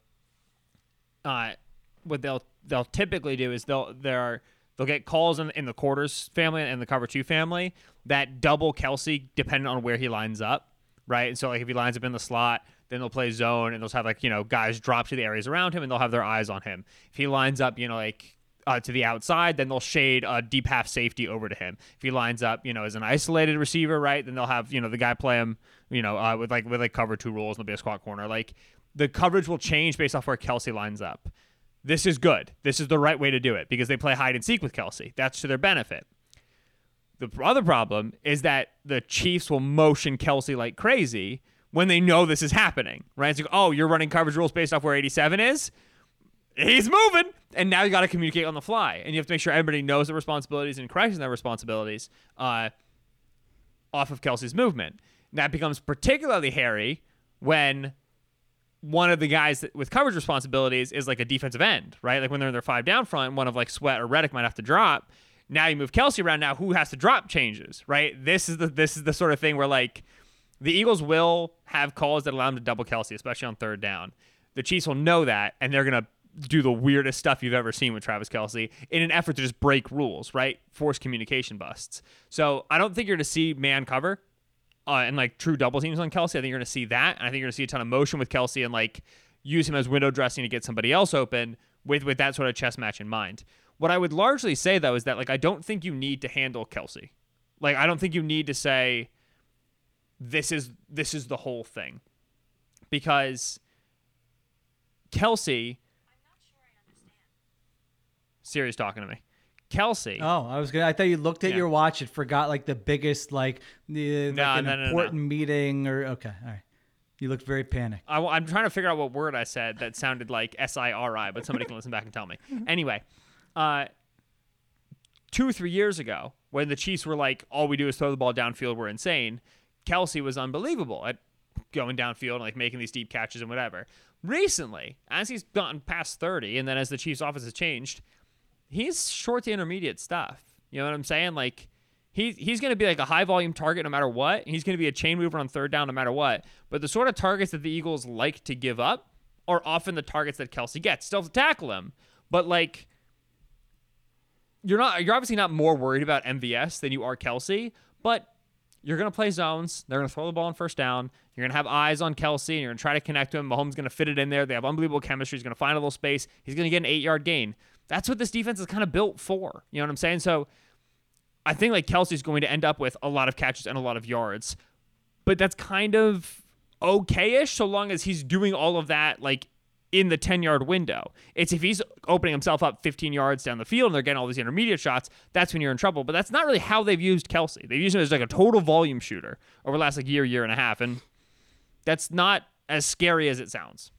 uh, what they'll they'll typically do is they'll they're they'll get calls in, in the quarters family and the cover two family that double Kelce depending on where he lines up, right? And so like if he lines up in the slot, then they'll play zone and they'll have like, you know, guys drop to the areas around him and they'll have their eyes on him. If he lines up, you know, like uh, to the outside, then they'll shade a deep half safety over to him. If he lines up, you know, as an isolated receiver, right, then they'll have, you know, the guy play him, you know, uh, with like with like cover two rules and there'll be a squat corner. Like the coverage will change based off where Kelce lines up. This is good. This is the right way to do it because they play hide and seek with Kelce. That's to their benefit. The other problem is that the Chiefs will motion Kelce like crazy when they know this is happening, right? It's like, oh, you're running coverage rules based off where eighty-seven is? He's moving. And now you got to communicate on the fly. And you have to make sure everybody knows the responsibilities and correcting their responsibilities uh, off of Kelce's movement. And that becomes particularly hairy when one of the guys that, with coverage responsibilities is like a defensive end, right? Like when they're in their five down front, one of like Sweat or Reddick might have to drop. Now you move Kelce around. Now who has to drop changes, right? This is the this is the sort of thing where like the Eagles will have calls that allow them to double Kelce, especially on third down. The Chiefs will know that, and they're going to do the weirdest stuff you've ever seen with Travis Kelce in an effort to just break rules, right? Force communication busts. So I don't think you're going to see man cover uh, and like true double teams on Kelce. I think you're going to see that, and I think you're going to see a ton of motion with Kelce and like use him as window dressing to get somebody else open with, with that sort of chess match in mind. What I would largely say, though, is that like I don't think you need to handle Kelce. Like I don't think you need to say this is this is the whole thing, because Kelce. I'm not sure I understand. Siri's talking to me. Kelce. Oh, I was gonna. I thought you looked at Yeah. your watch and forgot like the biggest like the No, like an no, no, no, important no. meeting or okay, all right. You looked very panicked. I, I'm trying to figure out what word I said that sounded like S I R I, but somebody can listen back and tell me. Anyway, uh, two or three years ago, when the Chiefs were like, all we do is throw the ball downfield, we're insane, Kelce was unbelievable at going downfield and like making these deep catches and whatever. Recently, as he's gotten past thirty, and then as the Chiefs' offense has changed, he's short to intermediate stuff. You know what I'm saying? Like, he, he's going to be like a high-volume target no matter what. He's going to be a chain mover on third down no matter what. But the sort of targets that the Eagles like to give up are often the targets that Kelce gets. Still have to tackle him. But, like, you're not you're obviously not more worried about M V S than you are Kelce, but you're going to play zones. They're going to throw the ball on first down. You're going to have eyes on Kelce, and you're going to try to connect to him. Mahomes is going to fit it in there. They have unbelievable chemistry. He's going to find a little space. He's going to get an eight-yard gain. That's what this defense is kind of built for. You know what I'm saying? So I think like Kelce's going to end up with a lot of catches and a lot of yards, but that's kind of okay-ish so long as he's doing all of that like in the ten-yard window. It's if he's opening himself up fifteen yards down the field and they're getting all these intermediate shots, that's when you're in trouble. But that's not really how they've used Kelce. They've used him as like a total volume shooter over the last like year, year and a half, and that's not as scary as it sounds.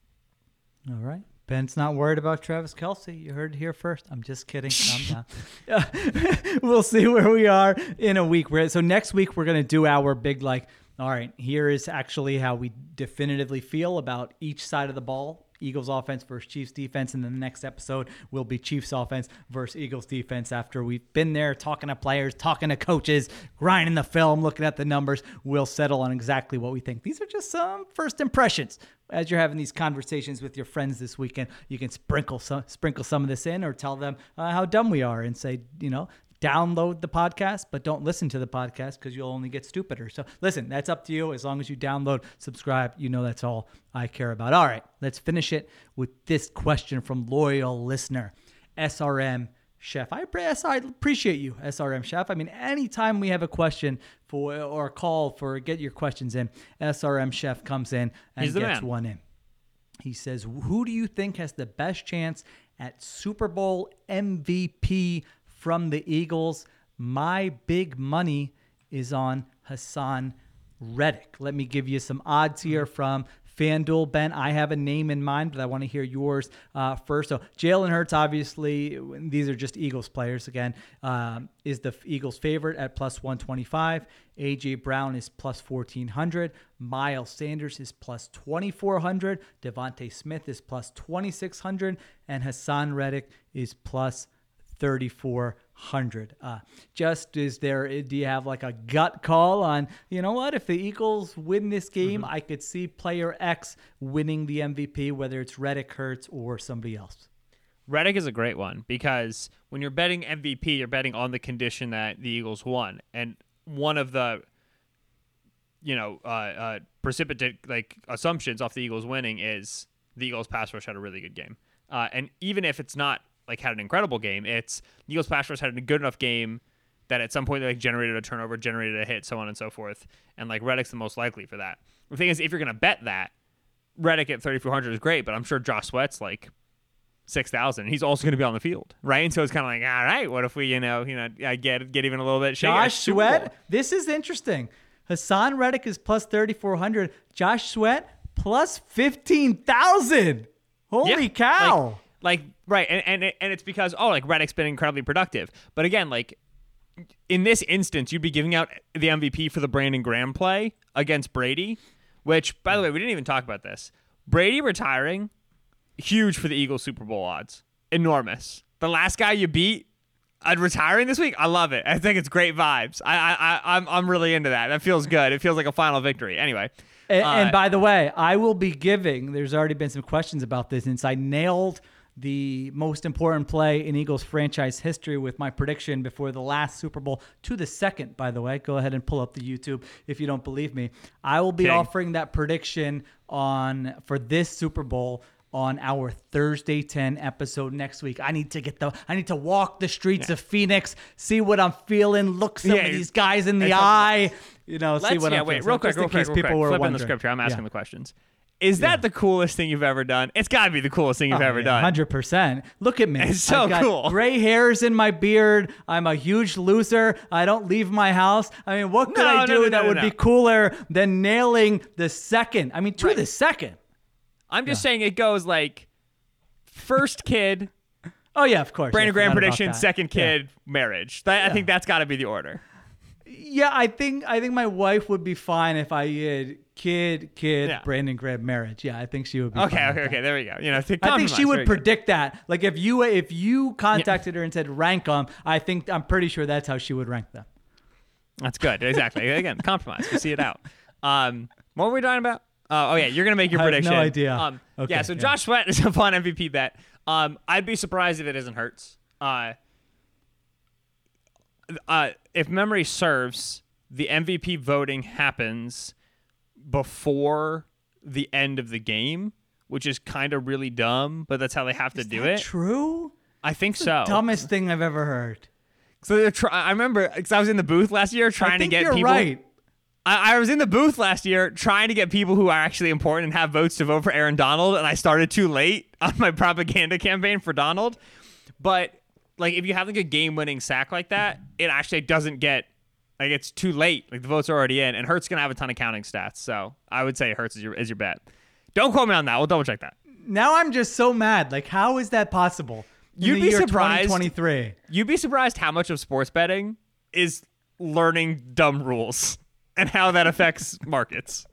All right. Ben's not worried about Travis Kelce. You heard it here first. I'm just kidding. Calm down. We'll see where we are in a week. So next week, we're going to do our big, like, all right, here is actually how we definitively feel about each side of the ball. Eagles offense versus Chiefs defense. And then the next episode will be Chiefs offense versus Eagles defense after we've been there talking to players, talking to coaches, grinding the film, looking at the numbers. We'll settle on exactly what we think. These are just some first impressions. As you're having these conversations with your friends this weekend, you can sprinkle some, sprinkle some of this in or tell them uh, how dumb we are and say, you know, download the podcast, but don't listen to the podcast because you'll only get stupider. So listen, that's up to you. As long as you download, subscribe, you know that's all I care about. All right, let's finish it with this question from loyal listener, S R M Chef. I, I appreciate you, S R M Chef. I mean, anytime we have a question for or a call for get your questions in, S R M Chef comes in and He's the gets man. one in. He says, who do you think has the best chance at Super Bowl M V P from the Eagles? My big money is on Hassan Reddick. Let me give you some odds here from FanDuel. Ben, I have a name in mind, but I want to hear yours uh, first. So Jalen Hurts, obviously, these are just Eagles players again, um, is the Eagles favorite at plus one twenty-five. A J Brown is plus fourteen hundred. Miles Sanders is plus twenty-four hundred. Devontae Smith is plus twenty-six hundred. And Hassan Reddick is plus thirty-four hundred. Uh, just is there, do you have like a gut call on, you know what, if the Eagles win this game, mm-hmm. I could see player X winning the M V P, whether it's Reddick, Hurts, or somebody else? Reddick is a great one because when you're betting M V P, you're betting on the condition that the Eagles won. And one of the, you know, uh, uh, precipitate like assumptions off the Eagles winning is the Eagles pass rush had a really good game. Uh, and even if it's not like had an incredible game, it's the Eagles pass rush had a good enough game that at some point they like generated a turnover, generated a hit, so on and so forth. And like Reddick's the most likely for that. The thing is, if you're going to bet that, Reddick at thirty-four hundred is great, but I'm sure Josh Sweat's like six thousand. He's also going to be on the field, right? And so it's kind of like, all right, what if we, you know, you know, get get even a little bit shaky? Josh Sweat, this is interesting. Hassan Reddick is plus thirty-four hundred. Josh Sweat plus fifteen thousand. Holy yeah, cow. Like, like right. And, and, and it's because, oh, like Reddick's been incredibly productive. But again, like in this instance, you'd be giving out the M V P for the Brandon Graham play against Brady, which, by the way, we didn't even talk about this. Brady retiring, huge for the Eagles Super Bowl odds. Enormous. The last guy you beat uh, retiring this week, I love it. I think it's great vibes. I, I, I, I'm, I'm really into that. That feels good. It feels like a final victory. Anyway. And, uh, and by the way, I will be giving, there's already been some questions about this, since I nailed the most important play in Eagles franchise history with my prediction before the last Super Bowl to the second, by the way. Go ahead and pull up the YouTube if you don't believe me. I will be King. offering that prediction on for this Super Bowl on our Thursday ten episode next week. I need to get the I need to walk the streets yeah. of Phoenix, see what I'm feeling, look some yeah, of these guys in the eye, you know, see what yeah, I'm wait, feeling. real quick, real quick, real quick. Flipping the script here. I'm asking yeah. the questions. Is that yeah. the coolest thing you've ever done? It's got to be the coolest thing you've oh, ever yeah, done. one hundred percent. Look at me. It's so I've got cool. Gray hairs in my beard. I'm a huge loser. I don't leave my house. I mean, what could no, I do no, no, that no, would no. be cooler than nailing the second? I mean, to right. the second. I'm just yeah. saying it goes like first kid. Oh, yeah, of course. Brandon yeah, Graham prediction, second kid, yeah. marriage. That, yeah. I think that's got to be the order. Yeah, I think I think my wife would be fine if I did kid, kid, yeah. Brandon Graham marriage. Yeah, I think she would be okay, fine okay, okay. that. There we go. You know, I think she would Very predict good. that. Like if you if you contacted yeah. her and said rank them, I think I'm pretty sure that's how she would rank them. That's good. Exactly. Again, compromise. We see it out. Um, what were we talking about? Uh, oh yeah, you're gonna make your I prediction. have no idea. Um, okay, yeah. So yeah. Josh Sweat is a fun M V P bet. Um, I'd be surprised if it isn't Hurts. Uh, uh, if memory serves, the M V P voting happens before the end of the game, which is kind of really dumb, but that's how they have to is do that it. True? I think That's so. The dumbest thing I've ever heard. So they're try- I remember because I was in the booth last year trying I think to get you're people. Right. I, I was in the booth last year trying to get people who are actually important and have votes to vote for Aaron Donald, and I started too late on my propaganda campaign for Donald. But like, if you have like a game-winning sack like that, it actually doesn't get like it's too late. Like the votes are already in, and Hurts gonna have a ton of counting stats. So I would say Hurts is your is your bet. Don't quote me on that. We'll double check that. Now I'm just so mad. Like, how is that possible? In You'd the be year surprised. twenty twenty-three. You'd be surprised how much of sports betting is learning dumb rules and how that affects markets.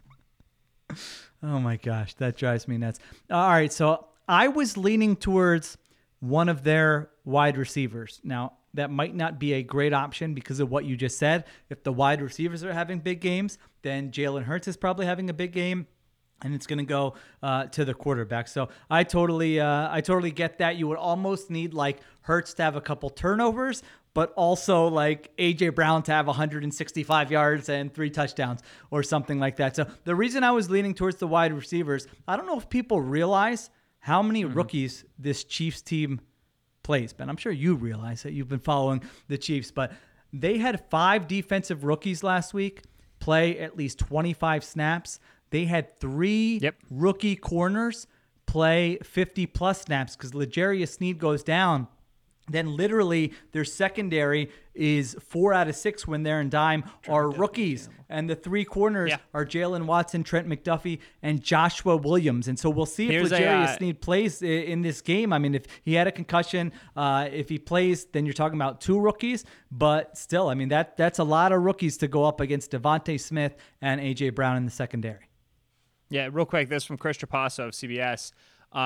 Oh my gosh, that drives me nuts. All right, so I was leaning towards one of their wide receivers. Now, that might not be a great option because of what you just said. If the wide receivers are having big games, then Jalen Hurts is probably having a big game, and it's going to go uh, to the quarterback. So I totally, uh, I totally get that. You would almost need like Hurts to have a couple turnovers, but also like A J Brown to have one hundred sixty-five yards and three touchdowns or something like that. So the reason I was leaning towards the wide receivers, I don't know if people realize how many mm-hmm. rookies this Chiefs team plays, Ben. I'm sure you realize that you've been following the Chiefs, but they had five defensive rookies last week play at least twenty-five snaps. They had three yep. rookie corners play fifty plus snaps because L'Jarius Sneed goes down. Then literally their secondary is four out of six when they're in dime are rookies. And the three corners yeah. are Jalen Watson, Trent McDuffie, and Joshua Williams. And so we'll see if Here's L'Jarius a, uh, Sneed plays in this game. I mean, if he had a concussion, uh, if he plays, then you're talking about two rookies. But still, I mean, that that's a lot of rookies to go up against Devontae Smith and A J Brown in the secondary. Yeah, real quick, this from Chris Trapasso of C B S. Uh,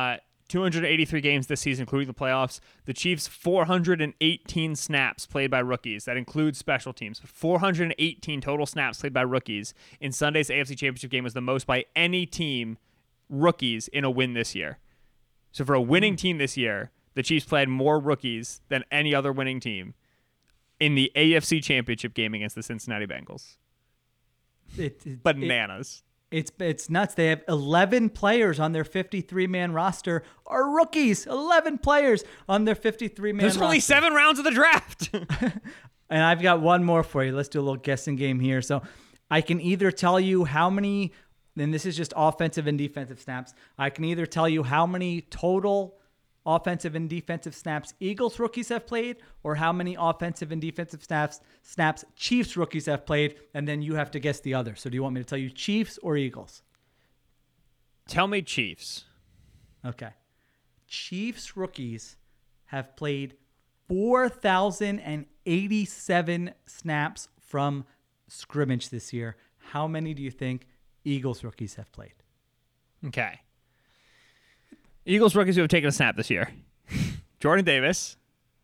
two hundred eighty-three games this season, including the playoffs. The Chiefs, four hundred eighteen snaps played by rookies. That includes special teams. four hundred eighteen total snaps played by rookies. In Sunday's A F C Championship game was the most by any team, rookies, in a win this year. So for a winning team this year, the Chiefs played more rookies than any other winning team in the A F C Championship game against the Cincinnati Bengals. It, it, Bananas. It, It's it's nuts. They have eleven players on their fifty-three man roster are rookies. eleven players on their fifty-three man roster. There's only seven rounds of the draft. And I've got one more for you. Let's do a little guessing game here. So I can either tell you how many, and this is just offensive and defensive snaps. I can either tell you how many total offensive and defensive snaps Eagles rookies have played, or how many offensive and defensive snaps snaps Chiefs rookies have played, and then you have to guess the other. So do you want me to tell you Chiefs or Eagles? Tell me Chiefs. Okay. Chiefs rookies have played four thousand eighty-seven snaps from scrimmage this year. How many do you think Eagles rookies have played? Okay. Eagles rookies who have taken a snap this year. Jordan Davis.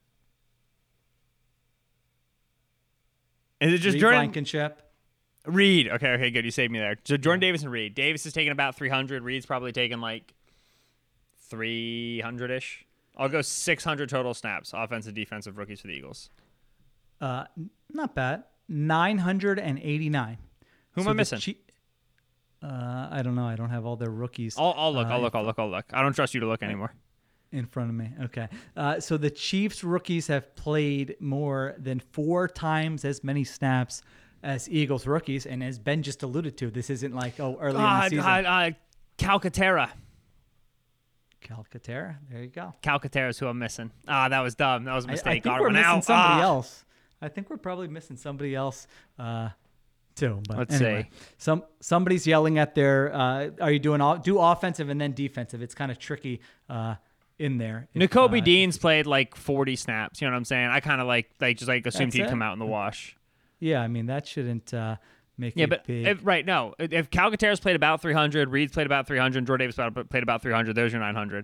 Is it just Reed Jordan? Blankenship. Reed. Okay, okay, good. You saved me there. So Jordan Davis and Reed. Davis is taking about three hundred. Reed's probably taking like three hundred-ish. I'll go six hundred total snaps, offensive, defensive rookies for the Eagles. Uh, not bad. nine hundred eighty-nine. Who am So I the missing? Chi- uh, I don't know. I don't have all their rookies. I'll, I'll look. uh, I'll look. I'll look. I'll look. I don't trust you to look anymore. in front of me. Okay. Uh, so the Chiefs rookies have played more than four times as many snaps as Eagles rookies. And as Ben just alluded to, this isn't like, oh, early in the Uh, season. uh, uh, Calcaterra. Calcaterra. There you go. Calcaterra is who I'm missing. Ah, that was dumb. That was a I, I mistake. think Got we're one missing out. somebody Ah. else. I think we're probably missing somebody else uh, too. But Let's anyway, see. Some somebody's yelling at their. Uh, are you doing all, do offensive and then defensive? It's kind of tricky uh, in there. If, N'Kobe uh, Dean's played like forty snaps. You know what I'm saying? I kind of like like just like assumed That's he'd it? come out in the wash. Yeah, I mean that shouldn't uh, make Yeah, it but big. if, right, no. If Calcaterra's played about three hundred, Reed's played about three hundred, Jordan Davis played about three hundred, there's your nine hundred.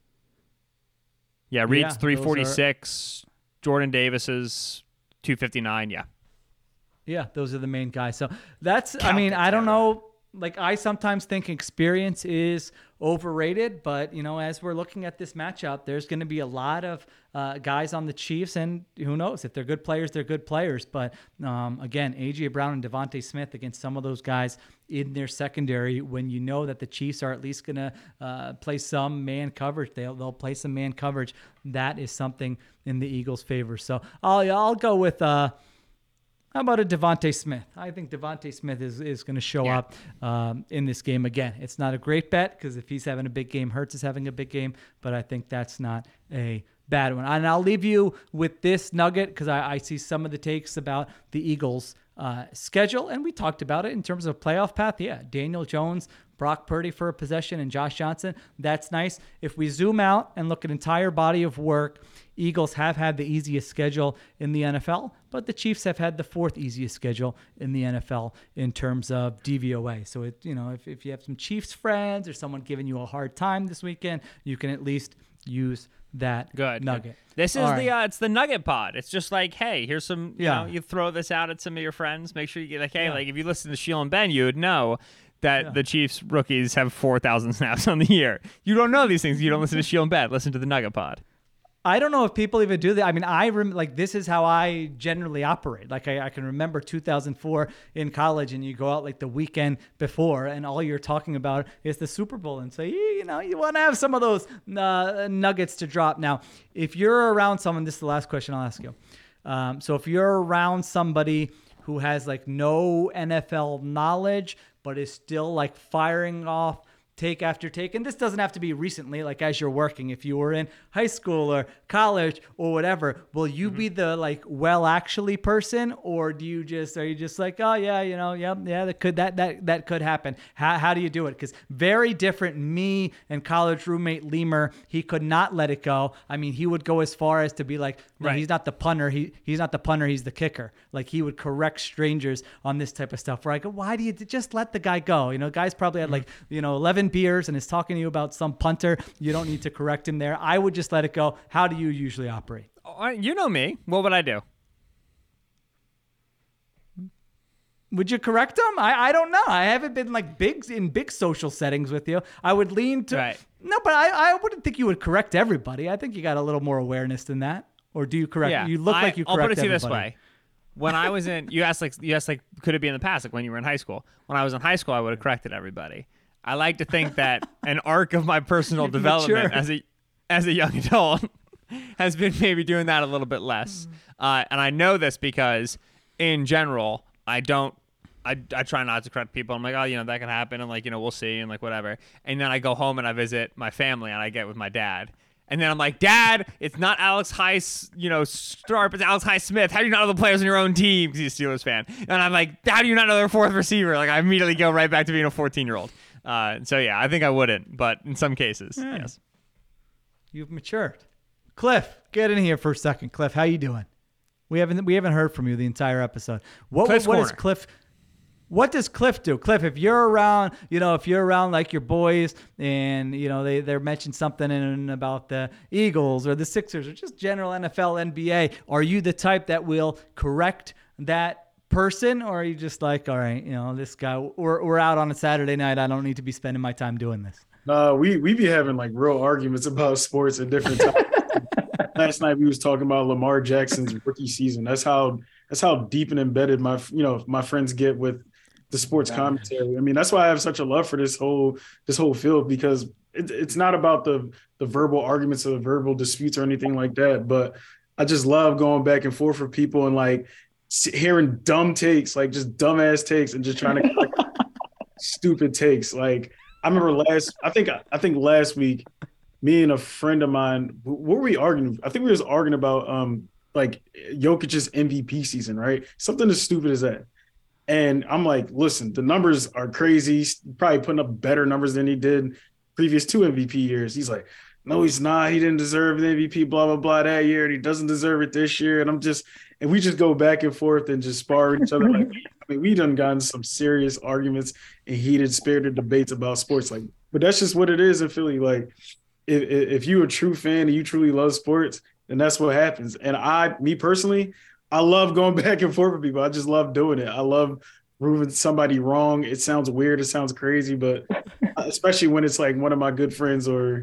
Yeah, Reed's Yeah, three those forty-six, Jordan Davis is two fifty-nine, yeah. Yeah, those are the main guys. So that's, I mean, I don't know. Like, I sometimes think experience is overrated, but, you know, as we're looking at this matchup, there's going to be a lot of uh, guys on the Chiefs, and who knows? If they're good players, they're good players. But, um, again, A J Brown and Devontae Smith against some of those guys in their secondary, when you know that the Chiefs are at least going to uh, play some man coverage, they'll, they'll play some man coverage. That is something in the Eagles' favor. So I'll, I'll go with... Uh, How about a Devontae Smith? I think Devontae Smith is, is going to show Yeah. up um, in this game again. It's not a great bet because if he's having a big game, Hurts is having a big game, but I think that's not a bad one. And I'll leave you with this nugget because I, I see some of the takes about the Eagles' uh, schedule, and we talked about it in terms of playoff path. Yeah, Daniel Jones, Brock Purdy for a possession, and Josh Johnson. That's nice. If we zoom out and look at entire body of work, Eagles have had the easiest schedule in the N F L, but the Chiefs have had the fourth easiest schedule in the N F L in terms of D V O A. So, it, you know, if, if you have some Chiefs friends or someone giving you a hard time this weekend, you can at least use that Good. nugget. This is All the right. uh, it's the nugget pod. It's just like, hey, here's some, you Yeah. know, you throw this out at some of your friends. Make sure you get like, hey, Yeah. like if you listen to Sheil and Ben, you would know that Yeah. the Chiefs rookies have four thousand snaps on the year. You don't know these things. You don't listen to Sheil and Ben. Listen to the nugget pod. I don't know if people even do that. I mean, I rem- like this is how I generally operate. Like I, I can remember two thousand four in college, and you go out like the weekend before, and all you're talking about is the Super Bowl, and so you, you know you want to have some of those uh, nuggets to drop. Now, if you're around someone, this is the last question I'll ask you. Um, so if you're around somebody who has like no N F L knowledge, but is still like firing off take after take, and this doesn't have to be recently, like as you're working, if you were in high school or college or whatever, will you Mm-hmm. be the like well actually person, or do you just are you just like, oh yeah, you know, yeah, yeah, that could that that that could happen? How how do you do it? Because very different. Me and college roommate Lemur, he could not let it go. I mean, he would go as far as to be like, no, Right. he's not the punter, he he's not the punter, he's the kicker. Like he would correct strangers on this type of stuff. Where I go, why do you just let the guy go? You know, guys probably had like you know eleven seven beers and is talking to you about some punter, you don't need to correct him there. I would just let it go. How do you usually operate? Oh, you know me. What would I do? Would you correct him? I, I don't know. I haven't been like big in big social settings with you. I would lean to right. no, but I, I wouldn't think you would correct everybody. I think you got a little more awareness than that. Or do you correct? Yeah. You look I, like you correct I'll put it to you everybody. this way. When I was in, you asked like you asked like, could it be in the past? Like when you were in high school. When I was in high school, I would have corrected everybody. I like to think that an arc of my personal development as a as a young adult has been maybe doing that a little bit less. Uh, and I know this because in general, I don't. I, I try not to correct people. I'm like, oh, you know, that can happen. And like, you know, we'll see. And like, whatever. And then I go home and I visit my family and I get with my dad. And then I'm like, Dad, it's not Alex Heiss, you know, Starp, it's Alex Highsmith. How do you not know the players on your own team? Because he's a Steelers fan. And I'm like, how do you not know their fourth receiver? Like, I immediately go right back to being a fourteen-year-old. Uh, so, yeah, I think I wouldn't. But in some cases, yeah. yes. You've matured. Cliff, get in here for a second. Cliff, how you doing? We haven't we haven't heard from you the entire episode. What, Cliff's what is corner. Cliff... What does Cliff do? Cliff, if you're around, you know, if you're around like your boys and, you know, they, they're mentioning something in, about the Eagles or the Sixers or just general N F L, N B A, are you the type that will correct that person? Or are you just like, all right, you know, this guy, we're, we're out on a Saturday night. I don't need to be spending my time doing this. No, uh, we, we be having like real arguments about sports at different times. Last night we was talking about Lamar Jackson's rookie season. That's how, that's how deep and embedded my, you know, my friends get with the sports commentary. I mean, that's why I have such a love for this whole this whole field, because it, it's not about the the verbal arguments or the verbal disputes or anything like that. But I just love going back and forth with people and like hearing dumb takes, like just dumbass takes, and just trying to like, stupid takes. Like I remember last, I think I think last week, me and a friend of mine, what were we arguing? I think we was arguing about um like Jokic's M V P season, right? Something as stupid as that. And I'm like, listen, the numbers are crazy. He's probably putting up better numbers than he did previous two M V P years. He's like, no, he's not. He didn't deserve the M V P, blah, blah, blah, that year. And he doesn't deserve it this year. And I'm just – and we just go back and forth and just spar each other. Like, I mean, we done gotten some serious arguments and heated, spirited debates about sports. Like, but that's just what it is in Philly. Like, if, if you're a true fan and you truly love sports, then that's what happens. And I, me personally – I love going back and forth with people. I just love doing it. I love proving somebody wrong. It sounds weird. It sounds crazy, but especially when it's like one of my good friends, or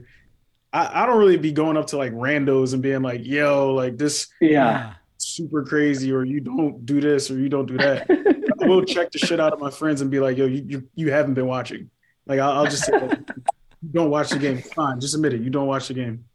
I, I don't really be going up to like randos and being like, yo, like this yeah, super crazy, or you don't do this or you don't do that. I will check the shit out of my friends and be like, yo, you you, you haven't been watching. Like I'll, I'll just say, like, you don't watch the game. Fine, just admit it. You don't watch the game.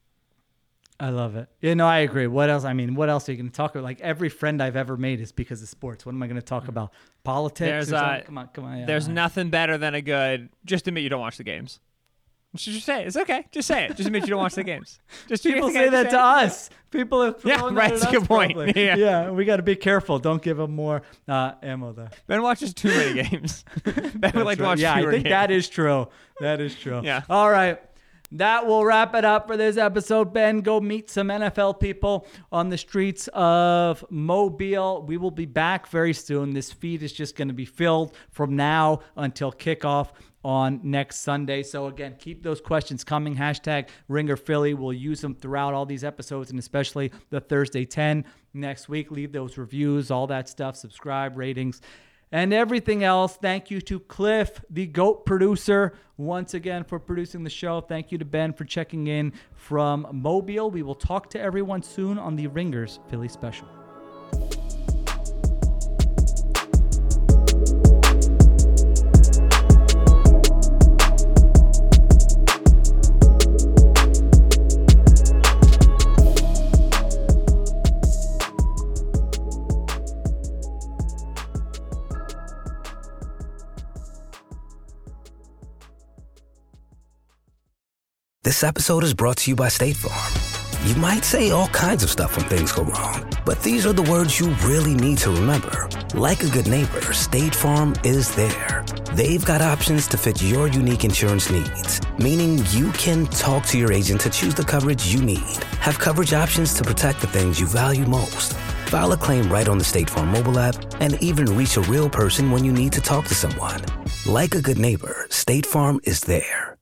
I love it. Yeah, no, I agree. What else? I mean, what else are you going to talk about? Like every friend I've ever made is because of sports. What am I going to talk about? Politics? There's or uh, come on, come on. Yeah, there's yeah. nothing better than a good. Just admit you don't watch the games. Just say it. It's okay. Just say it. Just admit you don't watch the games. Just people okay, say that just to say us. People have Yeah, thrown right, that it's a at good us point. probably. Yeah. yeah, we got to be careful. Don't give them more uh, ammo there. Ben watches too many games. Ben would like to right. watch Yeah, I fewer think games. that is true. That is true. Yeah. All right. That will wrap it up for this episode. Ben, go meet some N F L people on the streets of Mobile. We will be back very soon. This feed is just going to be filled from now until kickoff on next Sunday. So again, keep those questions coming. Hashtag Ringer Philly. We'll use them throughout all these episodes, and especially the Thursday ten next week. Leave those reviews, all that stuff, subscribe, ratings, and everything else. Thank you to Cliff, the GOAT producer, once again for producing the show. Thank you to Ben for checking in from Mobile. We will talk to everyone soon on the Ringers Philly Special. This episode is brought to you by State Farm. You might say all kinds of stuff when things go wrong, but these are the words you really need to remember. Like a good neighbor, State Farm is there. They've got options to fit your unique insurance needs, meaning you can talk to your agent to choose the coverage you need. Have coverage options to protect the things you value most. File a claim right on the State Farm mobile app and even reach a real person when you need to talk to someone. Like a good neighbor, State Farm is there.